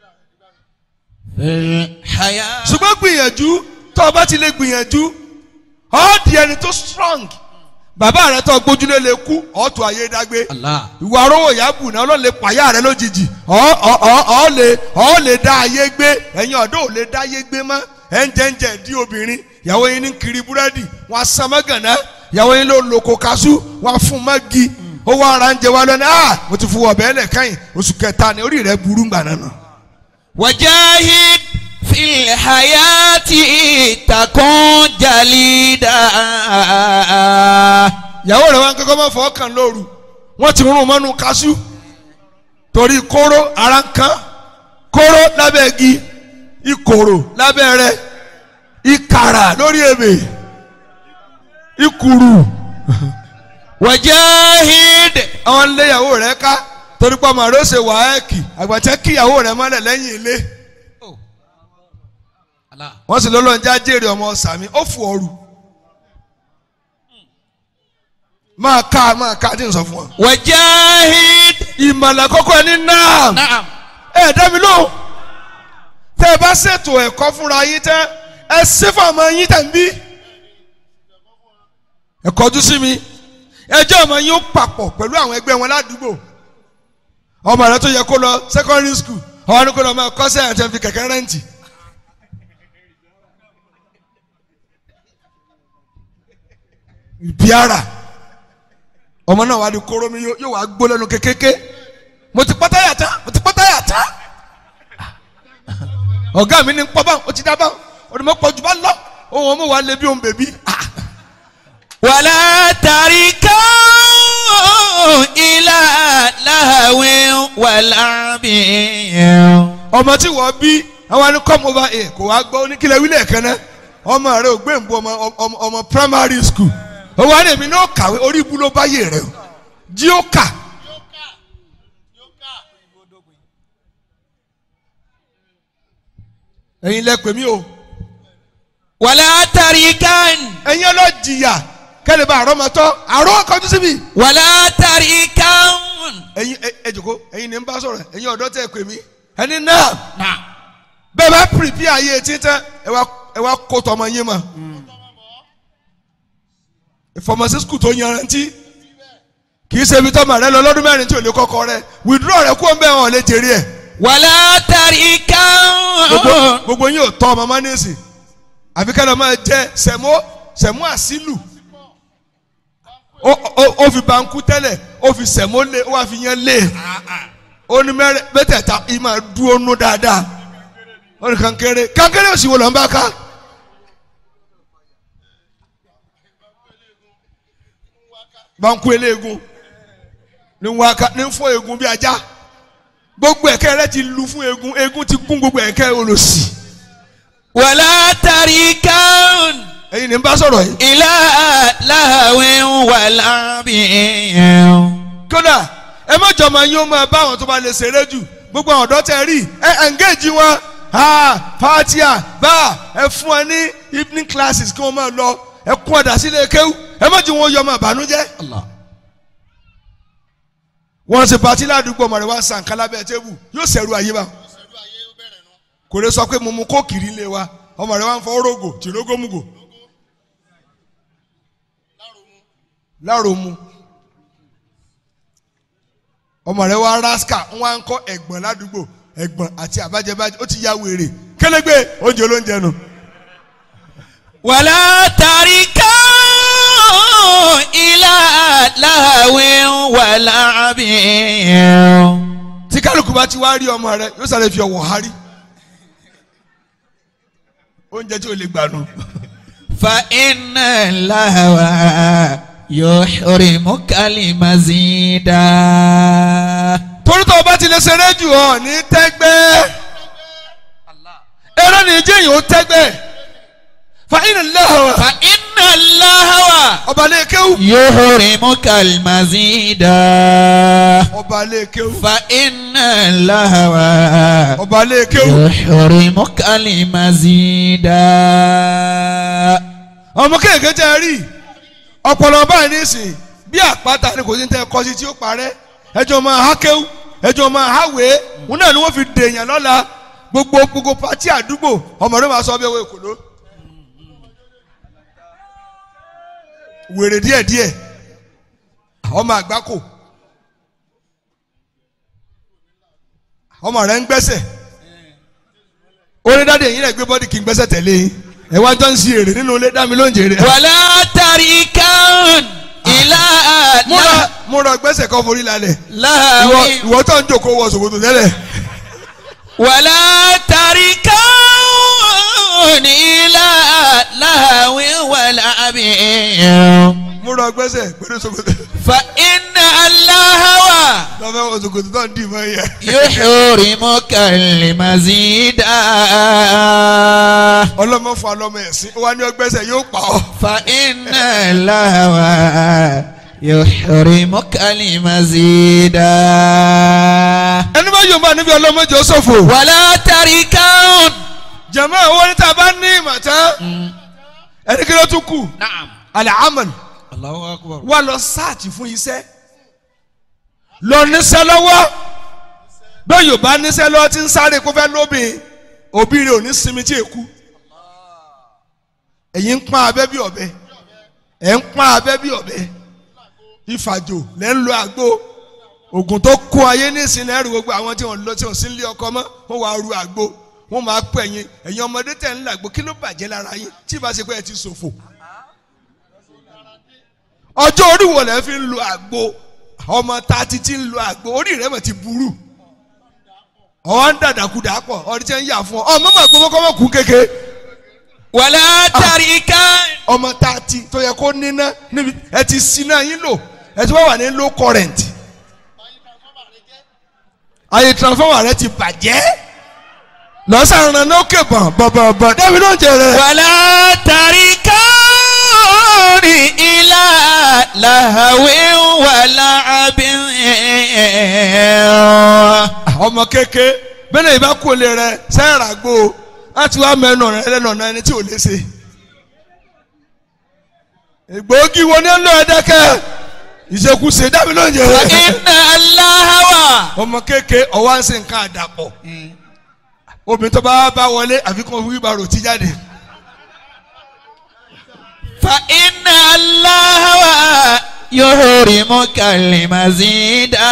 fil hayati. ṣùgbọ́n gbìyànjú tó o bá ti lè gbìyànjú ọ́ di ẹni tó strong. bàbá rẹ tó gbójúlé lè kú ọ̀tún ayé dágbé. Allah. ìwà arówó yàbù náà ọlọ́run lè pàyà rẹ lójijì ọ̀ ọ̀ ọ̀ ọ̀ lè ọ̀ lè dá ayé gbé ẹ̀yin ọ̀dọ́ ò lè dá ayé gbé mọ́ ẹ̀ ń jẹ́ ń jẹ́ di obìnrin ìyàwó yín ní kiri búrẹ́dì wọn san mọ́gànnà ìyàwó yín ló lóko kaṣú wọn fún mọ́gì owó ara ń jẹ wá lọ́nà ah mo ti fún ọbẹ̀ ẹlẹ̀ káyìn oṣù kẹta ni orí rẹ burú gbà náà. wajahid fil hayati takun jalida. ìyàwó rẹ wá ń kọ́kọ́ máa fọ́ kàn lóru wọ́n ti rún mọ́nú kaṣú torí kóró ara ń kán kóró lábẹ́ igi ìkòrò lábẹ́ rẹ ìkàrà lórí ebè ìkùrù. wajahid. àwọn iléyàwó rẹ ká torí pé ọmọ rẹ ó ṣe wàhálà àgbàtẹ́ kíyàwó rẹ mọ́lẹ̀ lẹ́yìn ilé wọ́n sì lọ́lọ́ ń já jèrè ọmọ sàmì ó fò ooru máa ká máa ká tí n sọ fún ọ. wajahid. ìmọ̀lẹ̀ kọ́kọ́ ẹni náà naam. ẹ dá mi lóhùn tẹ́ ẹ bá ṣètò ẹ̀kọ́ fúnra yín tẹ́ ẹ ṣe fún ọmọ yín tẹ̀ ń bí ẹ kọjú sí mi ẹjọ́ ọmọ yín ó papọ̀ pẹ̀lú àwọn ẹgbẹ́ wọn ládùúgbò ọmọ rẹ tó yẹ kó lọ secondary school ọmọ ní kó lọ máa kọ́sẹ́ àti ẹ̀ fi kẹ̀kẹ́ rẹ́ǹtì. biara ọmọ náà wà ní kóró mi yóò wá gbó lẹ́nu kékeré mo ti pátá yàtá mo ti pátá yàtá ọ̀gá mi ní pọ́ bá o ti dá bá o ní mo pọ̀ jù bá lọ ohun ọmọ wa lé bí ohun bèbí. wàlá tàríkà ilà láhàwìn wàlábì. ọmọ tí wọ́n bí àwọn ẹni come over here kò wá gbọ́ oníkìlẹ̀ wílẹ̀ kan náà ọmọ rẹ ò gbé nbọ ọmọ ọmọ primary school owó àná èmi náà kàwé orí ibú ló bá yè rẹ o jí ó kà. ẹ̀yin lẹ pè mí o. wàlá tàríkàn. ẹ̀yin ọlọ́ jìyà kẹ́lẹ́ bá àrọ́ máa tọ́ àrọ́ kọjú síbi. wàlá tàríkàn. ẹ̀yin ẹ jòkó ẹ̀yin ni ń bá sọ̀rọ̀ ẹ̀yin ọ̀dọ́ tẹ̀ pè mí. ẹni náà bẹ́ẹ̀ bá pìrìpì ayé títẹ́ ẹ wá ẹ wá kó tọmọ yín mọ́. ìfọmọsí skul tó yanrantí kì í ṣe ibi tọ́mọ rẹ lọ lọ́dún mẹ́rin tí ò lè kọ́kọ́ rẹ withdraw rẹ kó ń bẹ́ẹ̀ hàn lè jèrè ẹ̀. wàlá tàríkàn. gbogbo gbogbo yín ò tọ́ ọmọ mánìsì àfi kẹ́lẹ́ máa jẹ sẹ̀mó sẹ̀mó àsílù ó ó ó fi bankú tẹ́lẹ̀ ó fi sẹ̀mó lé ó wá fi yẹn lé ó ní mẹ́rẹ̀ mẹ́tẹ̀ẹ̀ta yìí máa dúró nú dáadáa ó ní kankéré kankéré òsì wo lọ́n bá ká banku eléegun ní wọn aka ní fún egun bí ajá gbogbo ẹ̀kẹ́ rẹ ti lu fún egun egun ti gún gbogbo ẹ̀kẹ́ olòṣì. wàlá tarikan. ẹ̀yin ni n bá sọ̀rọ̀ yìí. ilá láhàwìn wàlá bìín. kódà ẹ má jọ máa yín ó máa bá àwọn tó bá lè ṣeré jù gbogbo àwọn ọ̀dọ́ tẹ rí ẹ engage wọn fatia bá ẹ fún ẹ ní evening classes kí wọ́n máa lọ ẹ kún ọ̀dà sílé kéwú ẹ má jẹ́ wọn yọ ọmọ ìbànújẹ́. wọ́n ṣe pàtí ládùúgbò ọmọ rẹ̀ wá sàn kálábẹ́ tébù yóò ṣẹ̀rù ayé bá kò lè sọ pé mo mú kó kiri lé wa ọmọ rẹ̀ wá ń fọ rógò tìrógómùgò láàrọ̀mù ọmọ rẹ̀ wá rasca ń wá ń kọ́ ẹ̀gbọ́n ládùúgbò ẹ̀gbọ́n àti àbájẹbájẹ ó ti ya wèrè kélégbé oúnjẹ olóúnjẹ nù. wàlá tàríkà ilá láhàwìn wàlá bìín. tí kálukú bá ti wá rí ọmọ rẹ̀ yóò sáré fi ọwọ́ hárí oúnjẹ tí o lè gbà nù. fa iná láwa yóò rí mazida. torí tó o bá ti lè ṣeré jù ọ ní tẹ́gbẹ́ ẹ̀rọ ní jẹ́yìn ó tẹ́gbẹ́ fa iná láwa. fa iná láwa. ọba lè kéwù. yóò rí mazida. ọba lè kéwù. fa iná láwa. ọba lè kéwù. yóò rí mazida. ọmọ kéèké jẹ́ rí ọpọlọ báyìí nísìn bí àpáta ni kò sí tẹ kọ́ sí tí ó parẹ́ ẹjọ́ máa há kéwù ẹjọ́ máa há wèé wọn náà ni wọ́n fi dèèyàn lọ́la gbogbo gbogbo pàtí àdúgbò ọmọ rẹ máa sọ bí ewé kòló wèrè díẹ̀díẹ̀ ọmọ àgbákò ọmọ rẹ ń gbẹ́sẹ̀ onídàdé yìí rẹ̀ gbé bọ́dì kí n gbẹ́sẹ̀ tẹ̀lé yín ẹ wá jọ ń si èrè nínú ilé dámi ló ń jèrè. wàlá tarikan ilá múra múra gbẹ́sẹ̀ kan forí lálẹ́ láhàwìn. ìwọ tó ń jòkó wọ ṣòkòtò tẹ́lẹ̀. wàlá tarikan ilá láhàwìn wàlá bìín. múra gbẹ́sẹ̀ pẹ̀lú ṣòkòtò. fa iná aláhàwà. lọ́fẹ̀ẹ́ wọ ṣòkòtò tó ń dì mọ́ yẹ. yóò rí mazida. ọlọ́mọ fún alọ́mọ ẹ̀sìn wa ní ọgbẹ́sẹ̀ yóò pa ọ́. fa iná láhàwà yóò rí mazida. ẹni bá yóò máa níbi ọlọ́mọ jẹ́ sọ́fò. wàlá tarikan. jẹ̀mọ́ owó ní tá a bá ní ìmọ̀ tán ẹni kí ló tún kù. naam. al-amal Allahu akbar. wà lọ sáàtì fún iṣẹ́ lọ níṣẹ́ lọ́wọ́ bẹ́ẹ̀ yóò bá níṣẹ́ lọ́wọ́ tí ń sáré kó fẹ́ lóbìn òbí rẹ̀ ò ní sinmi tí èkú ẹ̀yin ń pọ́n abẹ́ bí ọ̀bẹ ẹ̀ ń pọ́n abẹ́ bí ọ̀bẹ ìfàjò lẹ́ ń lo àgbo oògùn tó kó ayé ní ìsinmi ẹ̀rù gbogbo àwọn tí wọ́n lọ tí wọ́n sì ń lé ọkọ mọ́ wọ́n wá ru àgbo wọ́n máa pẹ́ yín ẹ̀yin ọmọdé tẹ̀ ń làgbo kí ló bàjẹ́ lára yín tí ìbá ṣe pé ẹ ti ṣòfò ọjọ́ orí wo lẹ́ fi ń lo àgbo ọmọ ta ti ti ń lo àgbo orí rẹ̀ mọ̀ ti burú ọwọ́ ń dàdàkudà pọ̀ ọdún tí ń yà fún ọ ọmọ mọ̀ gbogbo kọ́mọ kú kéke. wàlá tarikan. ọmọ ta ti tó yẹ kó níná níbi ẹ ti síná yín lò ẹ ti wá wà ní low current ayé transformer rẹ ti bàjẹ́ lọ́sàn-án náà kè bọ̀n bọ̀bọ̀bọ̀ débi ló ń jẹrẹ. wàlá tarikan ilá láhàwìn wàlá bìín. ọmọ kéke bẹ́ẹ̀ ìbá kú olè rẹ sẹ́ẹ̀rà gbó láti wá mẹ́nu ọ̀rẹ́ ẹlẹ́nu ọ̀nà ẹni tí ò lè ṣe. egbòogi wo ni ó ń lọ ẹ̀dẹ́kẹ́ ìṣekúṣe dábì ló ń jẹ. fa iná aláhàwà. ọmọ kéke ọwọ́ ń ṣe nǹkan àdàpọ̀ obìnrin tó bá bá wọlé àfikún wíbarò ti jáde. fa iná aláhàwà yóò rí mazida.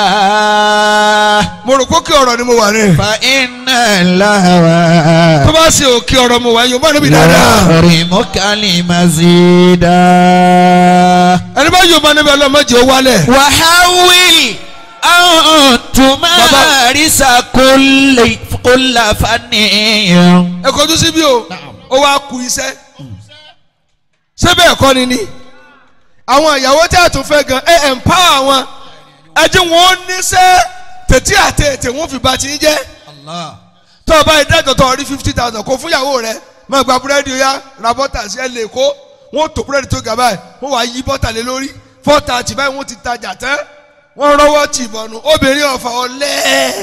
mo rò pé kí ọ̀rọ̀ ni mo wà ní. fa iná aláhàwà. tó bá ṣe òkè ọ̀rọ̀ mo wà yóò bá níbi dáadáa. yóò rí mazida. ẹni bá yóò bá níbi ọlọ́mọdé ó wálẹ̀. wàháwìl àwọn tùmárìsà kólà fani. ẹ kọjú síbí o ó wá ku iṣẹ́ ṣé bẹ́ẹ̀ kọ́ ni ni àwọn ìyàwó tí a tún fẹ́ gan ẹ empower wọn ẹ jí wọn níṣẹ́ tètè àti ètè wọn fi ba ti ń jẹ́ tó o bá ìdájọ́ tó o rí fifty thousand kó fún ìyàwó rẹ máa gba búrẹ́dì ya ra bọ́tà sí ẹ lè kó wọn tó búrẹ́dì tó ga báyìí wọn wá yí bọ́tà lé lórí fọ́tà àti báyìí wọn ti tajà tán wọn rọwọ́ tì bọ̀nù obìnrin ọ̀fà ọ̀lẹ́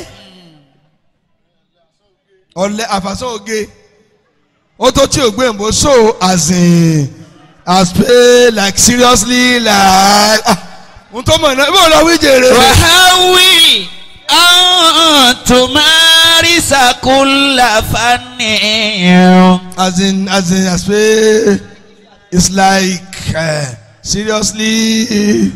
ọ̀lẹ́ àfàsọ́ oge ó tó tí o gbé mbó so as in as pay like seriously like ah n tó mọ̀ náà bó lọ wí jèrè. wàháwì antumarisa kulla fanni. as in as in as pay it's like uh, seriously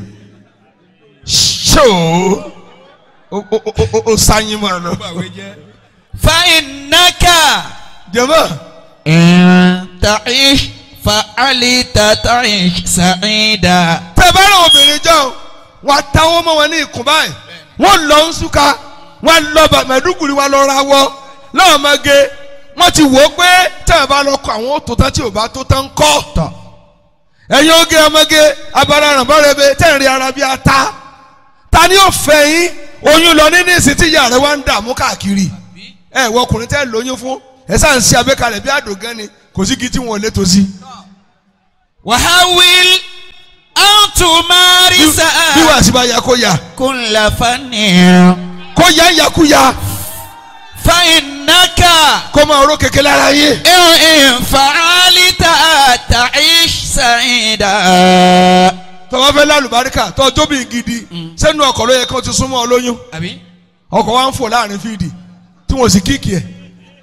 show o o o o sanyin mọ̀ lọ. fa innaka. jama. ta'ish fa'alita ta'ish sa'ida. tẹ̀bẹ́rẹ̀ obìnrin jọ wọ́n táwọn ọmọ wọn ní ìkùn báyìí wọ́n lọ ń súnka wọ́n lọ Maiduguri wọ́n lọ ra wọ́ lọ́wọ́ mẹ́gẹ́ wọ́n ti wò ó pé tẹ̀wé bá lọ kọ àwọn tó tán tí ò bá tó tán kọ́ ẹ̀yin oge ọmọge abala rànbọ́rẹ́bẹ tẹ̀rí ara bí ata ta ni yóò fẹ́ yín oyún lọ nínú ìsìn tí ìyá rẹ wá ń dààmú káàkiri ẹ̀ wọ ọkùnrin tẹ́ lóyún fún ẹ̀ sáà ń ṣe abẹ́kalẹ̀ bí àdògán ni kò sí kí tí wọn ò lè tó sí. wàháwìl antumarisa. bí wàá sí bá ya kó ya. kulla fanni. kó ya ń yakuya. fa innaka. kó máa ró kékeré lára yé. in fa'alita ta'ish sa'ida. tọ́wọ́ fẹ́ lálùbáríkà tọ́ tóbi gidi sẹ́nu ọkọ̀ ló yẹ kó ti súnmọ́ ọ lóyún. ọkọ̀ wa ń fò láàrin fíìdì tí wọ́n sì kíkì ẹ̀.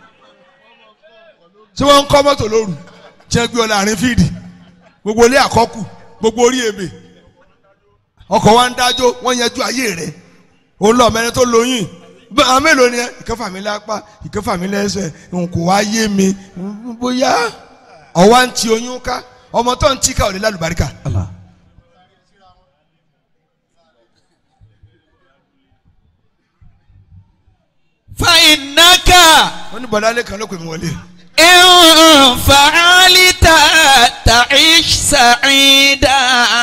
tí wọ́n ń kọ́ mọ́tò lóru tí wọ́n gbé ọ láàrin fíìdì gbogbo ilé àkọ́kù gbogbo orí ebè ọkọ̀ wa ń dájọ́ wọ́n yanjú ayé rẹ̀ òun lọ mẹ́rin tó lóyún àwọn mélòó ni ẹ ìkẹfà mi lápá ìkẹfà mi lẹ́sẹ̀ nkò wá yé mi bóyá ọwá ń ti oyún ká ọmọ tó ń tí ká ò lè lálùbáríkà. fa innaka. wọ́n ní bọ̀dá lẹ́kàn ló pè mí wọlé. in fa'alita ta'ish sa'ida.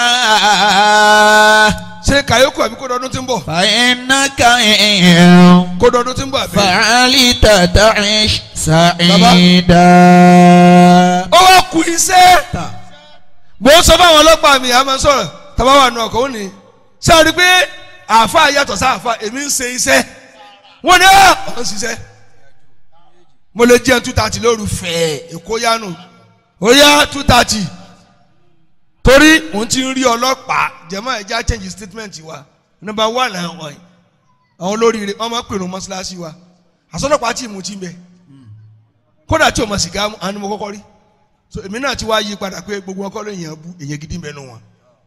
ṣé kàyókù àbí kó dọdún tí ń bọ̀. fa innaka. kó dọdún tí ń bọ̀ àbí. fa'alita ta'ish sa'ida. ó wá ku iṣẹ́. mo sọ fáwọn ọlọ́pàá mi àmọ́ sọ̀rọ̀ tàbá wà nù ọkọ̀ òní. sáré pé àáfàá yàtọ̀ sáàfà èmi ń ṣe iṣẹ́. wọ́n ní ọ̀ ń ṣiṣẹ́. mo lè jẹun two thirty lóru fẹ́ẹ́ èkó yánu ó yá two thirty torí òun ti ń rí ọlọ́pàá jẹ́mọ́ ẹ̀já change statement wa number one àwọn àwọn olóríire wọ́n máa pèrò mọ́ṣáláṣí wa àsọlọ́pàá tí mo ti ń bẹ kódà tí o mọ̀ sìgá àánú mo kọ́kọ́ rí so èmi náà ti wá yí padà pé gbogbo wọn kọ́ ló yàn bú èyàn gidi mẹ́nu wọn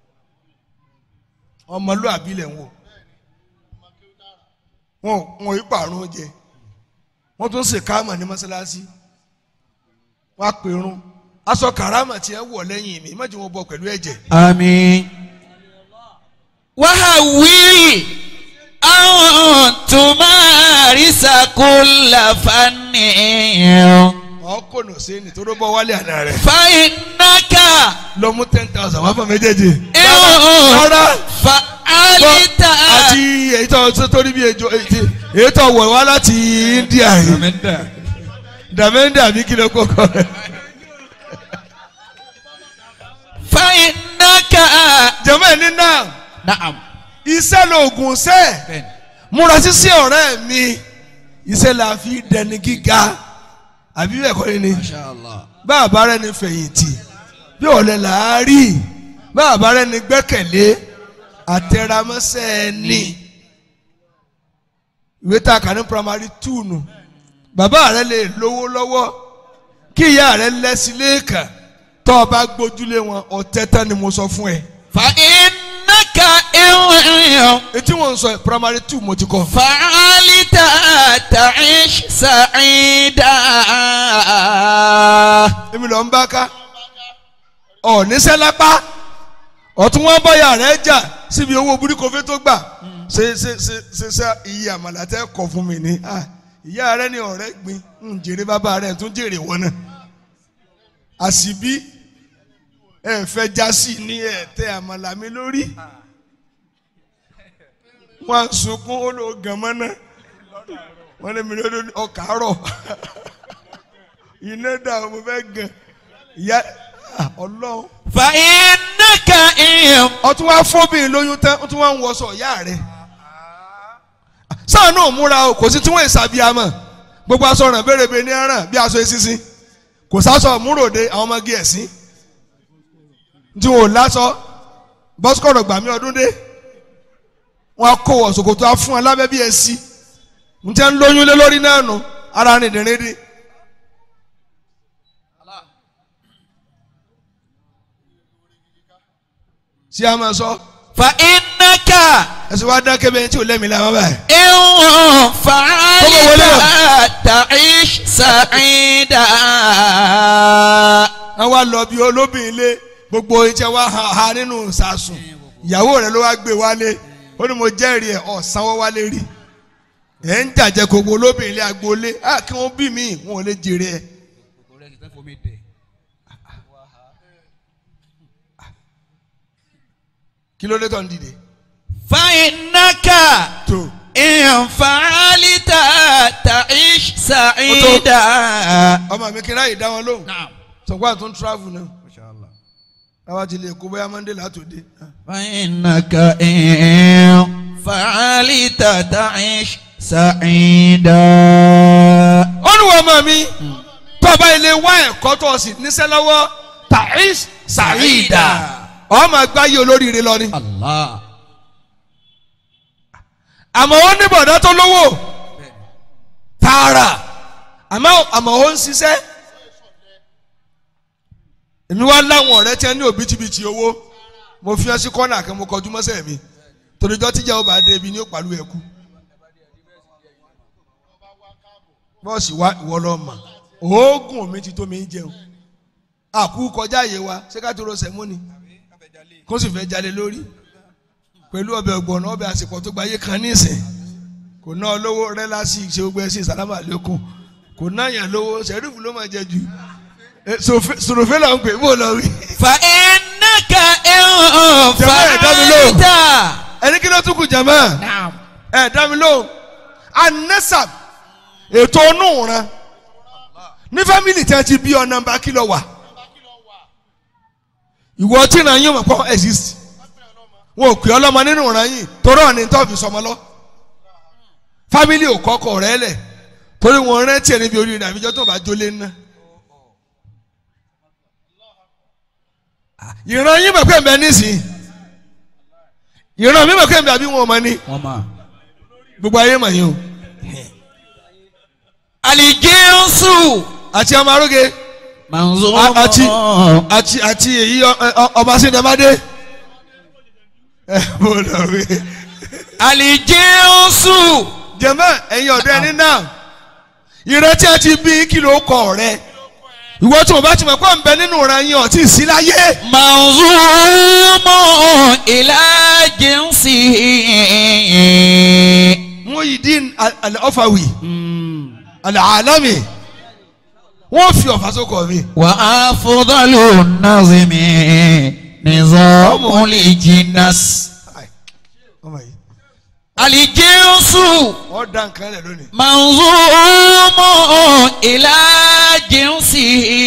ọmọlúwàbí lẹ̀ ń wò wọn wọn yí pààrọ̀ oúnjẹ wọ́n tún ṣe káàmà ní mọ́sálásí wọ́n á pèrún aṣọ kàrámà tí ẹ wọ̀ lẹ́yìn mi má jẹ́ wọn bọ̀ pẹ̀lú ẹ̀jẹ̀. àmín. wàháwìl antumarisa kulla fanni. ọkọ̀ nù sí ni tó ló bọ́ wálé àná rẹ̀. fa innaka. lọ mú ten thousand wá fún méjèèjì. rárá fa alita. àti èyí tó tó rí bí ejò èyí tó wọ̀ wá láti India yìí. dàmẹ́ndà dàmẹ́ndà bí kí ló kókó rẹ̀. fa innaka. jẹ́mọ̀ ẹ̀ ní náà. naam. iṣẹ́ lóògùn ṣẹ́ múra sísè ọ̀rẹ́ mi iṣẹ́ la fi dẹni gíga àbí bẹ́ẹ̀ kọ́ ni báàbá rẹ̀ ni fẹ̀yìntì bí ọ̀lẹ́ là á rí báàbá rẹ̀ ni gbẹ́kẹ̀lé àtẹramọ́sẹ́ ni ìwé tá a kà ní primary two nù bàbá rẹ̀ lè lówó lọ́wọ́ kí ìyá rẹ̀ lẹ́sí lẹ́ẹ̀kan tó o bá gbójúlé wọn ọ̀tẹ̀ tán ni mo sọ fún ẹ. fa innaka ẹ̀wọ̀n. etí wọn sọ primary two mo ti kọ. fa'alita ta'ish sa'ida. èmi lọ ń bá ká ọ níṣẹ́ lápá ọ̀tún wọn bọ́yà rẹ̀ jà síbi owó burúkú tó gbà ṣe ṣe ṣe ṣe ṣe iye àmàlà tẹ́ kọ̀ fún mi ní ìyá rẹ̀ ní ọ̀rẹ́ gbin ń jèrè bàbá rẹ̀ tún jèrè wọn náà àṣìbí ẹ fẹ́ jásí ní ẹ tẹ àmàlà mi lórí wọ́n sunkún ó lọ gàn mọ́nà wọ́n lé mi lórí ọkàárọ̀ iná dà mo fẹ́ gàn ìyá ọlọ́run. fàyínàkà ìyẹn. ọtún wá fóbìnrin lóyún tán ọtún wá ń wọṣọ ìyá rẹ̀ sáà náà múra o kò sí tí wọ́n ìsàbíàmọ̀ gbogbo aṣọ ràn bèrèbè ní ẹran bí aṣọ esísìn kò sásọ múròde àwọn ọmọge ẹ̀sìn tí wọn ò lásọ bọ́sùkọ̀rọ̀ gbàmí ọdún dé wọn kó wọ̀ ṣòkòtò á fún wọn lábẹ́ bí ẹsí n tẹ́ ń lóyún lé lórí náà nù ara rìn dìrín sí a máa sọ. fa innaka. ẹsẹ̀ wá dán kébé tí o lẹ́mìí la wọ́n báyìí. ìwọ̀n fa'alita ta'ish sa'ida. wọ́n wá lọ bí olóbìnrin lé gbogbo iṣẹ́ wa ha nínú sàsùn ìyàwó rẹ̀ ló wá gbé wálé ó ní mo jẹ́rìí ẹ̀ ọ̀sán wọ́n wálé rí ẹ̀ ń jàjẹ́ gbogbo olóbìnrin lé agboolé á kí wọ́n bí mi wọn ò lè jèrè ẹ̀. kí ló dé tó ń dìde. fa'inaka in fa'alita ta'ish sa'ida. ọmọ mi kí n ráyè dá wọn lóhùn sọgbà tó ń travel náà àwa ti lè kó bóyá monday látòdé. fa'inaka in fa'alita ta'ish sa'ida. olùwọ̀ ọmọ mi tó bá ilé wá ẹ̀kọ́ tó sì níṣẹ́ lọ́wọ́ ta'ish sa'ida ọmọ agbáyé olóríire lọ ni. Allah. àmọ́ ó ní bọ̀dá tó lówó tààrà àmọ́ àmọ́ ó ń ṣiṣẹ́. èmi wá láwọn ọ̀rẹ́ tí wọ́n ní òbítíbitì owó mo fi hàn sí kọ́nà kan mo kọjú mọ́sẹ̀ mi toríjọ́ tíjà ó bá dé ibi ní òpàlú ẹ̀kú. bọ́ọ̀sì wá ìwọ lọ mọ̀ oògùn mi ti tó mi ń jẹun àkú kọjá àyè wa ṣé ká tó ro sẹ́mọ́nì kó sì fẹ́ jalè lórí pẹ̀lú ọbẹ̀ ọgbọ̀nà ọbẹ̀ àsìkò tó gbayé kan nísìn kò ná lówó rẹ́lásì ṣe gbogbo ẹ̀sìn sàlámà lẹ́kùn kò ná yàn lówó sẹ́rífù ló máa jẹ jù sòròfẹ́ là ń pè bó lọ rí. fa innaka in fa'alita. ẹni kí ló tún kù jàmá ẹ dá mi lóhùn anẹ́sà ètò onú ran ní fámìlì tí a ti bí ọ nàmbá kí lọ wà ìwọ tí ìran yín mọ̀ pọ̀ exist wọn ò pè ọ́ lọ́mọ nínú ìran yín torí ọ̀nì tó fi sọmọ lọ fámìlì ò kọ́kọ́ rẹ̀ lẹ̀ torí wọn rántí ẹ̀ níbi orí rẹ̀ àbíjọ́ tó bá jólé ná. ìran yín mọ̀ pé mbẹ́ nísìn ìran mi mọ̀ pé mbẹ́ àbí wọn mọ̀ ní gbogbo ayé mọ̀ yín o. Al-jinsu àti ọmọ aróge àti àti àti èyí ọba síndàmádé ẹ bó lọ wí. Al-jinsu jẹmọ ẹ̀yin ọ̀dọ́ ẹni náà ìrètí àti bí kìlọ̀ kọ rẹ ìwọ tí mo bá ti mọ̀ pé ń bẹ nínú ìran yín ọtí sí láyé. manzumu ila jinsihi. Muhyiddin al-Ofawi al-Alami wọ́n fi ọ̀fà sókò mi. wa afdalu nazimi nizamul jinnas. Al-jinsu wọ́n dá nǹkan lẹ̀ lónìí. manzumu ila jinsihi.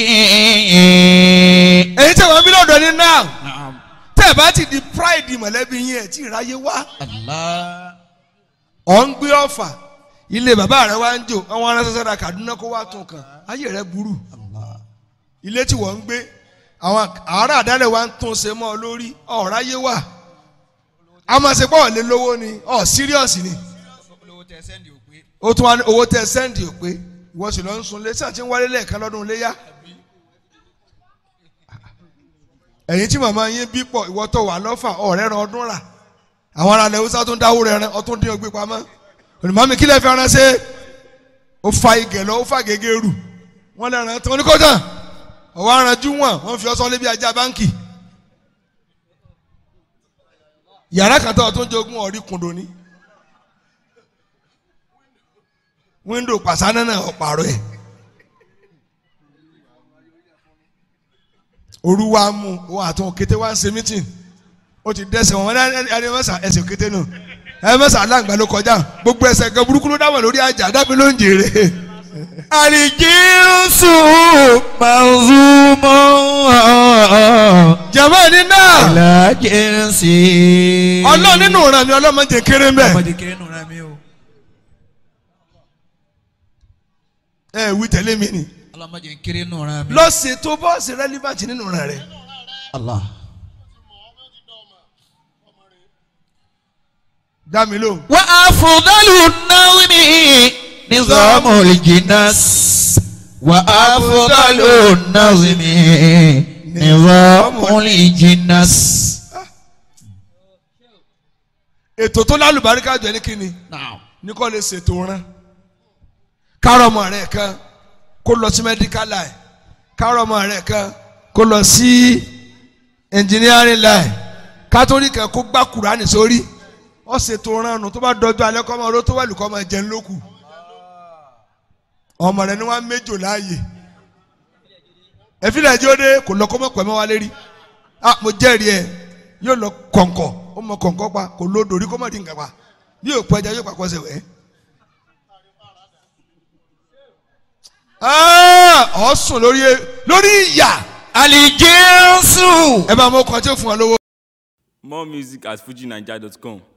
èyí tí wọ́n bí lọ́dọ̀ ní náà tẹ́ ẹ bá ti di pride mọ̀lẹ́bí yín ẹ̀ tí ìráyé wá. Allah. ọ̀ ń gbé ọ̀fà ilé bàbá rẹ wá ń jò àwọn aránsẹ́sẹ́ra Kaduna kó wá tún kan ayé rẹ burú. ilé tí wọ́n ń gbé àwọn ará àdálẹ̀ wá ń tún ṣe mọ́ ọ lórí ọ̀ráyé wà. àmọ̀sẹ̀pọ̀ ọ̀lẹ́ lówó ni ọ̀ serious ni. ó tún wá ní owó tẹ sẹ́ndì ò pé ìwọ sì lọ ń sun lé sí àti ń wálé lẹ́ẹ̀kan lọ́dún léyà. ẹ̀yin tí màmá yín bí pọ̀ ìwọ tó wà lọ́fà ọ̀rẹ́ ran ọdún rà àwọn ará ilẹ̀ Hausa tó ń dáwó rẹ̀ rẹ̀ ọtún dín ọgbẹ́ pamọ́. onímọ̀mí kílẹ̀ fẹ́ ránṣẹ́ ó fa igẹ̀ lọ ó fa gègé rù wọ́n lè ràn tán oníkọ́tàn ọ̀wọ́ aranjú wọn wọ́n fi ọsọ lébi ajá báńkì. yàrá kan tó tó ń jogún ọ̀rí kùndò ní wíńdò pàṣánà náà ọ̀pàrọ̀ ẹ̀ òru wa mú wọn àtún kété wá ń ṣe mítìn ó ti dẹ́sẹ̀ wọn ẹni mẹ́sà ẹsẹ̀ kété nù ẹ mẹ́sà aláǹgbá ló kọjá gbogbo ẹsẹ̀ gan burúkú ló dáwọ̀ lórí àjà dábì ló ń jèrè. àlìjínsù màzúmọ́. jàmbá ní náà. ìlàjínsì. ọlọ́run nínú ìran mi ọlọ́mọdé kéré ń bẹ̀. ọmọdé kéré nù ra mi o. ẹ wí tẹ̀lé mi ni. ọlọ́mọdé kéré nù ra mi. lọ́sẹ̀ tó bọ́ọ̀sì rẹ́líbàtì nínú ìran rẹ̀. Allah. dá mi lóhùn. wa afdalu nawmi nizamul jinas. wa afdalu nawmi nizamul jinas. ètò tó lálùbáríkà jẹ́ ní kíni ní kò lè ṣètò rán kárọ̀mọ̀ rẹ̀ kan kó lọ sí medical line kárọ̀mọ̀ rẹ̀ kan kó lọ sí engineering line kátólì kan kó gbá kùránì sórí ó ṣètò rán nù tó bá dọjọ́ alẹ́ kọ́ ọmọ oró tó wà lùkọ́ ọmọ jẹun lókù ọmọ rẹ̀ ni wọ́n á méjò láàyè ẹ̀fílẹ̀ ẹ̀jẹ̀ ó dé kò lọ kọ́ mọ̀ pẹ̀mọ́ wa lérí ah mo jẹ́rìí ẹ̀ yóò lọ kọ̀ǹkọ̀ ó mọ kọ̀ǹkọ̀ pa kò lódò rí kó mọ̀ di nǹkan pa bí yóò pọ̀ ẹja yóò pàkọ́ sẹ̀ wẹ́. ọ̀ sùn lórí lórí ìyà. àlìjínsù. ẹ bá mọ ọkọ tí ó fún ọ lówó. More music at fuji naija dot com.